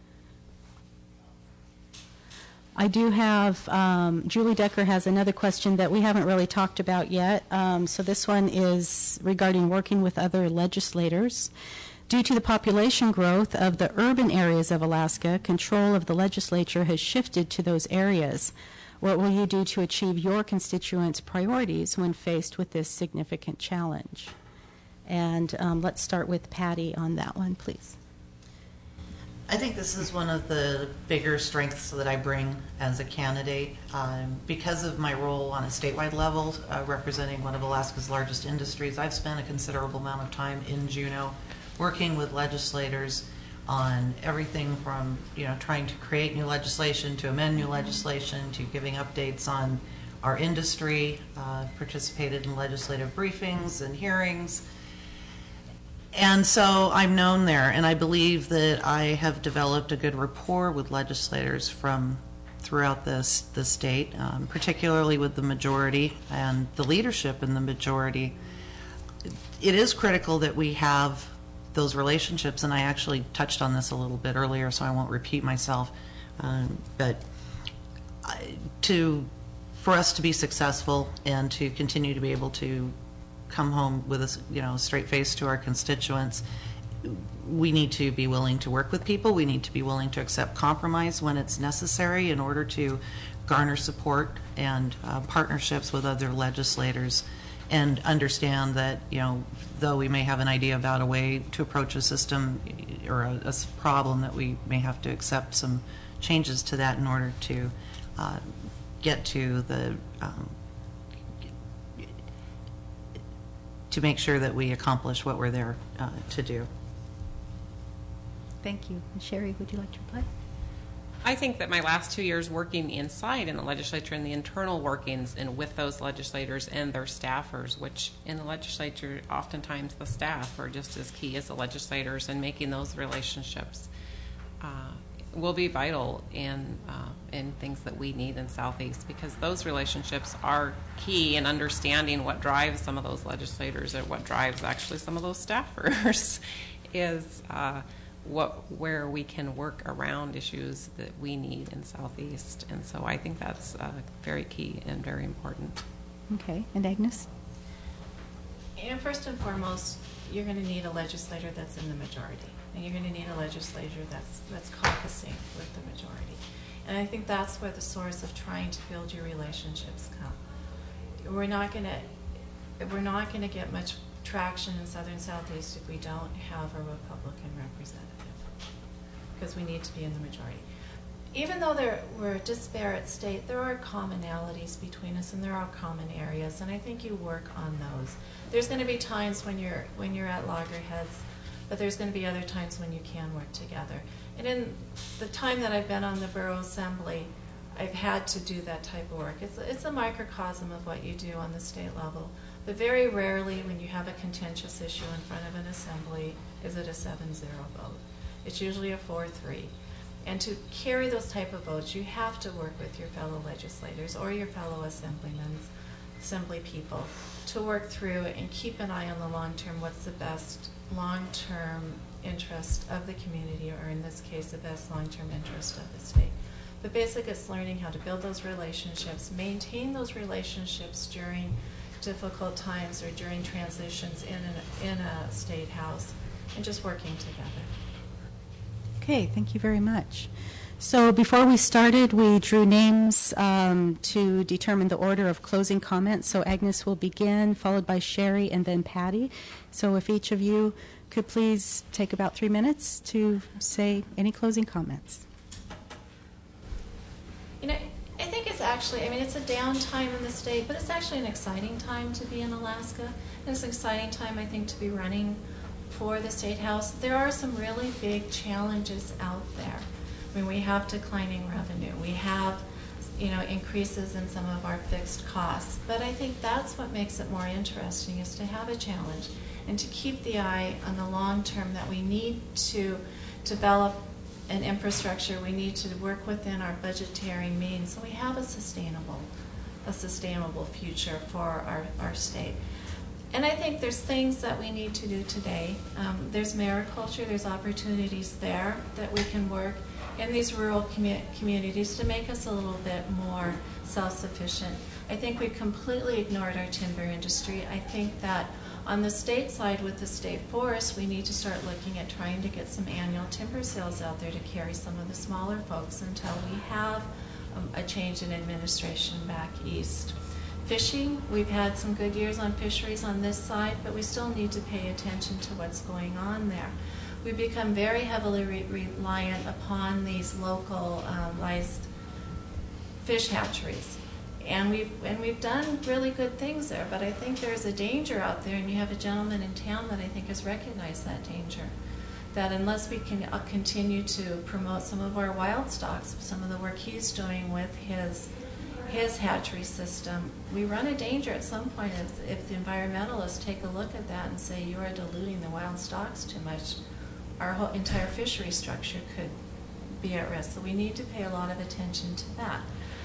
I do have, um, Julie Decker has another question that we haven't really talked about yet. Um, so this one is regarding working with other legislators. Due to the population growth of the urban areas of Alaska, control of the legislature has shifted to those areas. What will you do to achieve your constituents' priorities when faced with this significant challenge? And um, let's start with Patty on that one, please. I think this is one of the bigger strengths that I bring as a candidate. Um, because of my role on a statewide level, uh, representing one of Alaska's largest industries, I've spent a considerable amount of time in Juneau working with legislators on everything from, you know, trying to create new legislation, to amend new legislation, to giving updates on our industry, uh, participated in legislative briefings and hearings. And so I'm known there, and I believe that I have developed a good rapport with legislators from throughout this the state, um, particularly with the majority and the leadership in the majority. It is critical that we have those relationships, and I actually touched on this a little bit earlier, so I won't repeat myself. Um, but I, to for us to be successful and to continue to be able to come home with a you know straight face to our constituents, we need to be willing to work with people. We need to be willing to accept compromise when it's necessary in order to garner support and uh, partnerships with other legislators, and understand that, you know, though we may have an idea about a way to approach a system or a, a problem, that we may have to accept some changes to that in order to uh, get to the um, to make sure that we accomplish what we're there uh, to do. Thank you. And Sherry, would you like to reply? I think that my last two years working inside in the legislature and the internal workings and with those legislators and their staffers, which in the legislature oftentimes the staff are just as key as the legislators, and making those relationships. Uh, will be vital in uh, in things that we need in Southeast, because those relationships are key in understanding what drives some of those legislators, or what drives actually some of those staffers is uh, what where we can work around issues that we need in Southeast. And so I think that's uh, very key and very important. Okay, and Agnes? You know, first and foremost, you're going to need a legislator that's in the majority, and you're going to need a legislator that's that's caucusing with the majority. And I think that's where the source of trying to build your relationships come. We're not going to we're not going to get much traction in Southern Southeast if we don't have a Republican representative, because we need to be in the majority. Even though there, we're a disparate state, there are commonalities between us, and there are common areas, and I think you work on those. There's going to be times when you're when you're at loggerheads, but there's going to be other times when you can work together. And in the time that I've been on the Borough Assembly, I've had to do that type of work. It's, it's a microcosm of what you do on the state level, but very rarely when you have a contentious issue in front of an assembly is it a seven zero vote. It's usually a four three. And to carry those type of votes, you have to work with your fellow legislators or your fellow assemblymen, assembly people, to work through and keep an eye on the long term, what's the best long-term interest of the community, or in this case, the best long-term interest of the state. But basically, it's learning how to build those relationships, maintain those relationships during difficult times or during transitions in, an, in a state house, and just working together. Okay, thank you very much. So before we started, we drew names um, to determine the order of closing comments. So Agnes will begin, followed by Sherry, and then Patty. So if each of you could please take about three minutes to say any closing comments. You know, I think it's actually, I mean, it's a downtime in the state, but it's actually an exciting time to be in Alaska. And it's an exciting time, I think, to be running for the State House. There are some really big challenges out there. I mean, we have declining revenue. We have, you know, increases in some of our fixed costs. But I think that's what makes it more interesting, is to have a challenge and to keep the eye on the long term, that we need to develop an infrastructure. We need to work within our budgetary means so we have a sustainable, a sustainable future for our, our state. And I think there's things that we need to do today. Um, there's mariculture, there's opportunities there that we can work in these rural commu communities to make us a little bit more self-sufficient. I think we've completely ignored our timber industry. I think that on the state side with the state forest, we need to start looking at trying to get some annual timber sales out there to carry some of the smaller folks until we have um, a change in administration back east. Fishing, we've had some good years on fisheries on this side, but we still need to pay attention to what's going on there. We've become very heavily re reliant upon these localized um, fish hatcheries. And we've, and we've done really good things there, but I think there's a danger out there, and you have a gentleman in town that I think has recognized that danger. That unless we can uh, continue to promote some of our wild stocks, some of the work he's doing with his his hatchery system, we run a danger at some point if, if the environmentalists take a look at that and say you are diluting the wild stocks too much, our whole entire fishery structure could be at risk. So we need to pay a lot of attention to that.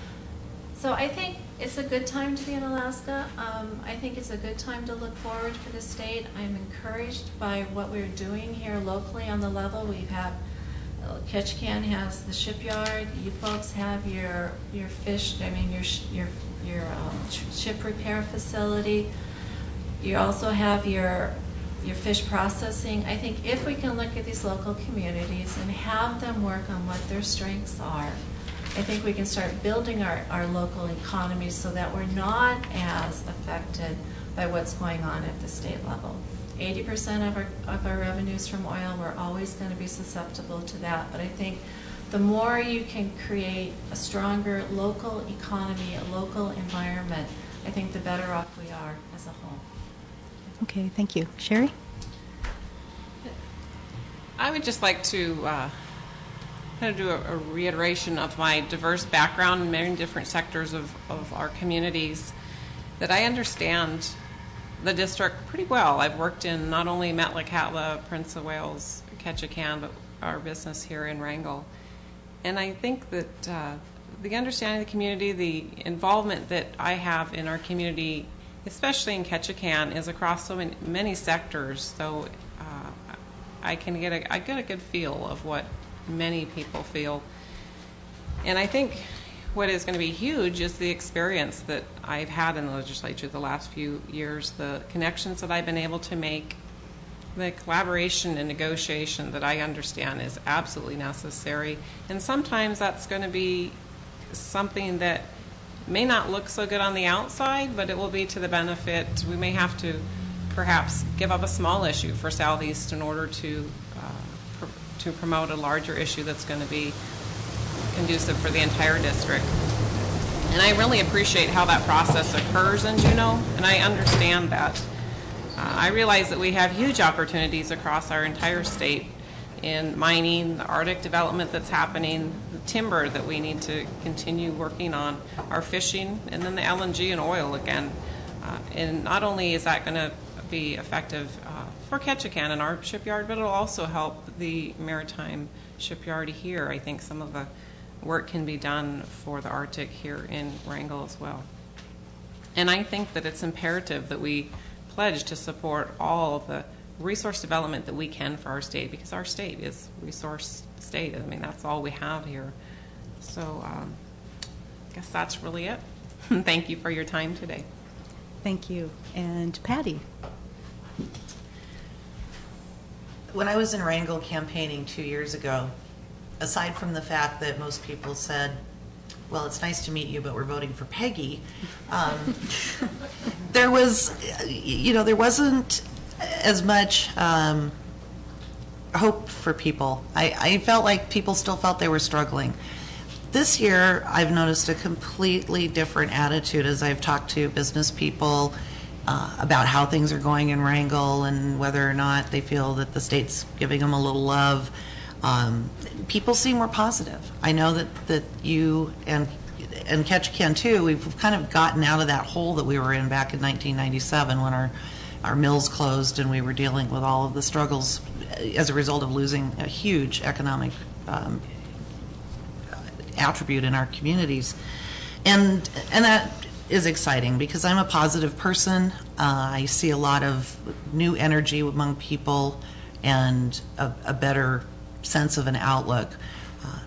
So I think it's a good time to be in Alaska. Um, I think it's a good time to look forward for the state. I'm encouraged by what we're doing here locally on the level. We've had Ketchikan has the shipyard. You folks have your your fish. I mean your your your um, ship repair facility. You also have your your fish processing. I think if we can look at these local communities and have them work on what their strengths are, I think we can start building our, our local economies so that we're not as affected by what's going on at the state level. eighty percent of our, of our revenues from oil, we're always going to be susceptible to that. But I think the more you can create a stronger local economy, a local environment, I think the better off we are as a whole. Okay, thank you. Sherry? I would just like to uh, kind of do a, a reiteration of my diverse background in many different sectors of, of our communities, that I understand the district pretty well. I've worked in not only Metlakatla, Prince of Wales, Ketchikan, but our business here in Wrangell. And I think that uh, the understanding of the community, the involvement that I have in our community, especially in Ketchikan, is across so many, many sectors. So uh, I can get a, I get a good feel of what many people feel. And I think what is going to be huge is the experience that I've had in the legislature the last few years, the connections that I've been able to make, the collaboration and negotiation that I understand is absolutely necessary. And sometimes that's going to be something that may not look so good on the outside, but it will be to the benefit. We may have to perhaps give up a small issue for Southeast in order to uh, pr to promote a larger issue that's going to be conducive for the entire district. And I really appreciate how that process occurs in Juneau, and I understand that. Uh, I realize that we have huge opportunities across our entire state in mining, the Arctic development that's happening, the timber that we need to continue working on, our fishing, and then the L N G and oil again. Uh, and not only is that going to be effective uh, for Ketchikan and our shipyard, but it'll also help the maritime shipyard here. I think some of the work can be done for the Arctic here in Wrangell as well. And I think that it's imperative that we pledge to support all of the resource development that we can for our state, because our state is resource state. I mean, that's all we have here. So um, I guess that's really it. Thank you for your time today. Thank you. And Patty? When I was in Wrangell campaigning two years ago, aside from the fact that most people said, well, it's nice to meet you, but we're voting for Peggy, um, there was, you know, there wasn't as much um, hope for people. I, I felt like people still felt they were struggling. This year, I've noticed a completely different attitude as I've talked to business people uh, about how things are going in Wrangell and whether or not they feel that the state's giving them a little love. Um, people seem more positive. I know that, that you and and Ketchikan too, we've kind of gotten out of that hole that we were in back in nineteen ninety-seven when our, our mills closed and we were dealing with all of the struggles as a result of losing a huge economic um, attribute in our communities. And, and that is exciting because I'm a positive person. Uh, I see a lot of new energy among people and a, a better sense of an outlook. Uh,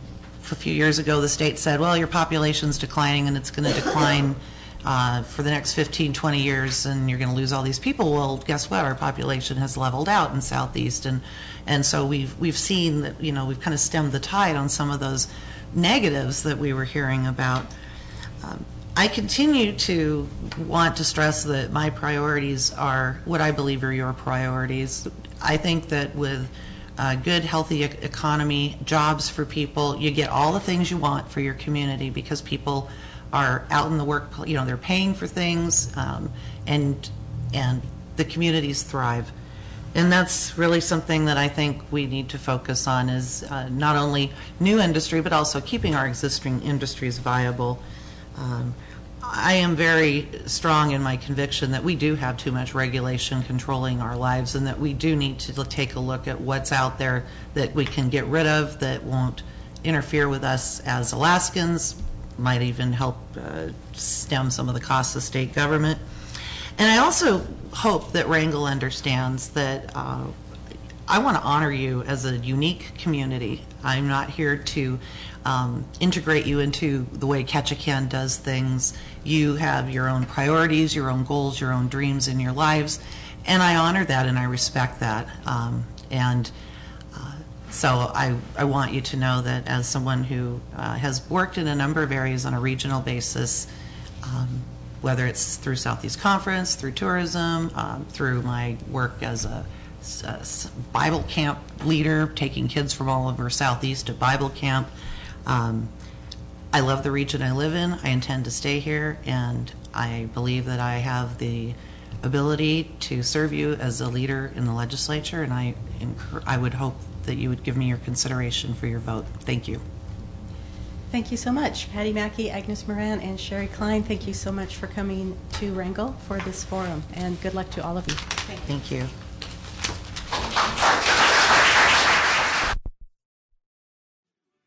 a few years ago, the state said, well, your population's declining and it's going to decline uh, for the next fifteen, twenty years and you're going to lose all these people. Well, guess what? Our population has leveled out in Southeast. And, and so we've, we've seen that, you know, we've kind of stemmed the tide on some of those negatives that we were hearing about. Um, I continue to want to stress that my priorities are what I believe are your priorities. I think that with a good, healthy e- economy, jobs for people, you get all the things you want for your community because people are out in the work, you know, they're paying for things, um, and and the communities thrive. And that's really something that I think we need to focus on is uh, not only new industry, but also keeping our existing industries viable. Um, I am very strong in my conviction that we do have too much regulation controlling our lives and that we do need to take a look at what's out there that we can get rid of that won't interfere with us as Alaskans, might even help uh, stem some of the costs of state government. And I also hope that Wrangell understands that uh, I want to honor you as a unique community. I'm not here to um, integrate you into the way Ketchikan does things. You have your own priorities, your own goals, your own dreams in your lives, and I honor that and I respect that. Um, and uh, so I, I want you to know that as someone who uh, has worked in a number of areas on a regional basis, um, whether it's through Southeast Conference, through tourism, um, through my work as a, a Bible camp leader, taking kids from all over Southeast to Bible camp. Um, I love the region I live in. I intend to stay here, and I believe that I have the ability to serve you as a leader in the legislature, and I, I would hope that you would give me your consideration for your vote. Thank you. Thank you so much. Patty Mackey, Agnes Moran, and Sherry Klein, thank you so much for coming to Wrangell for this forum, and good luck to all of you. Thank you.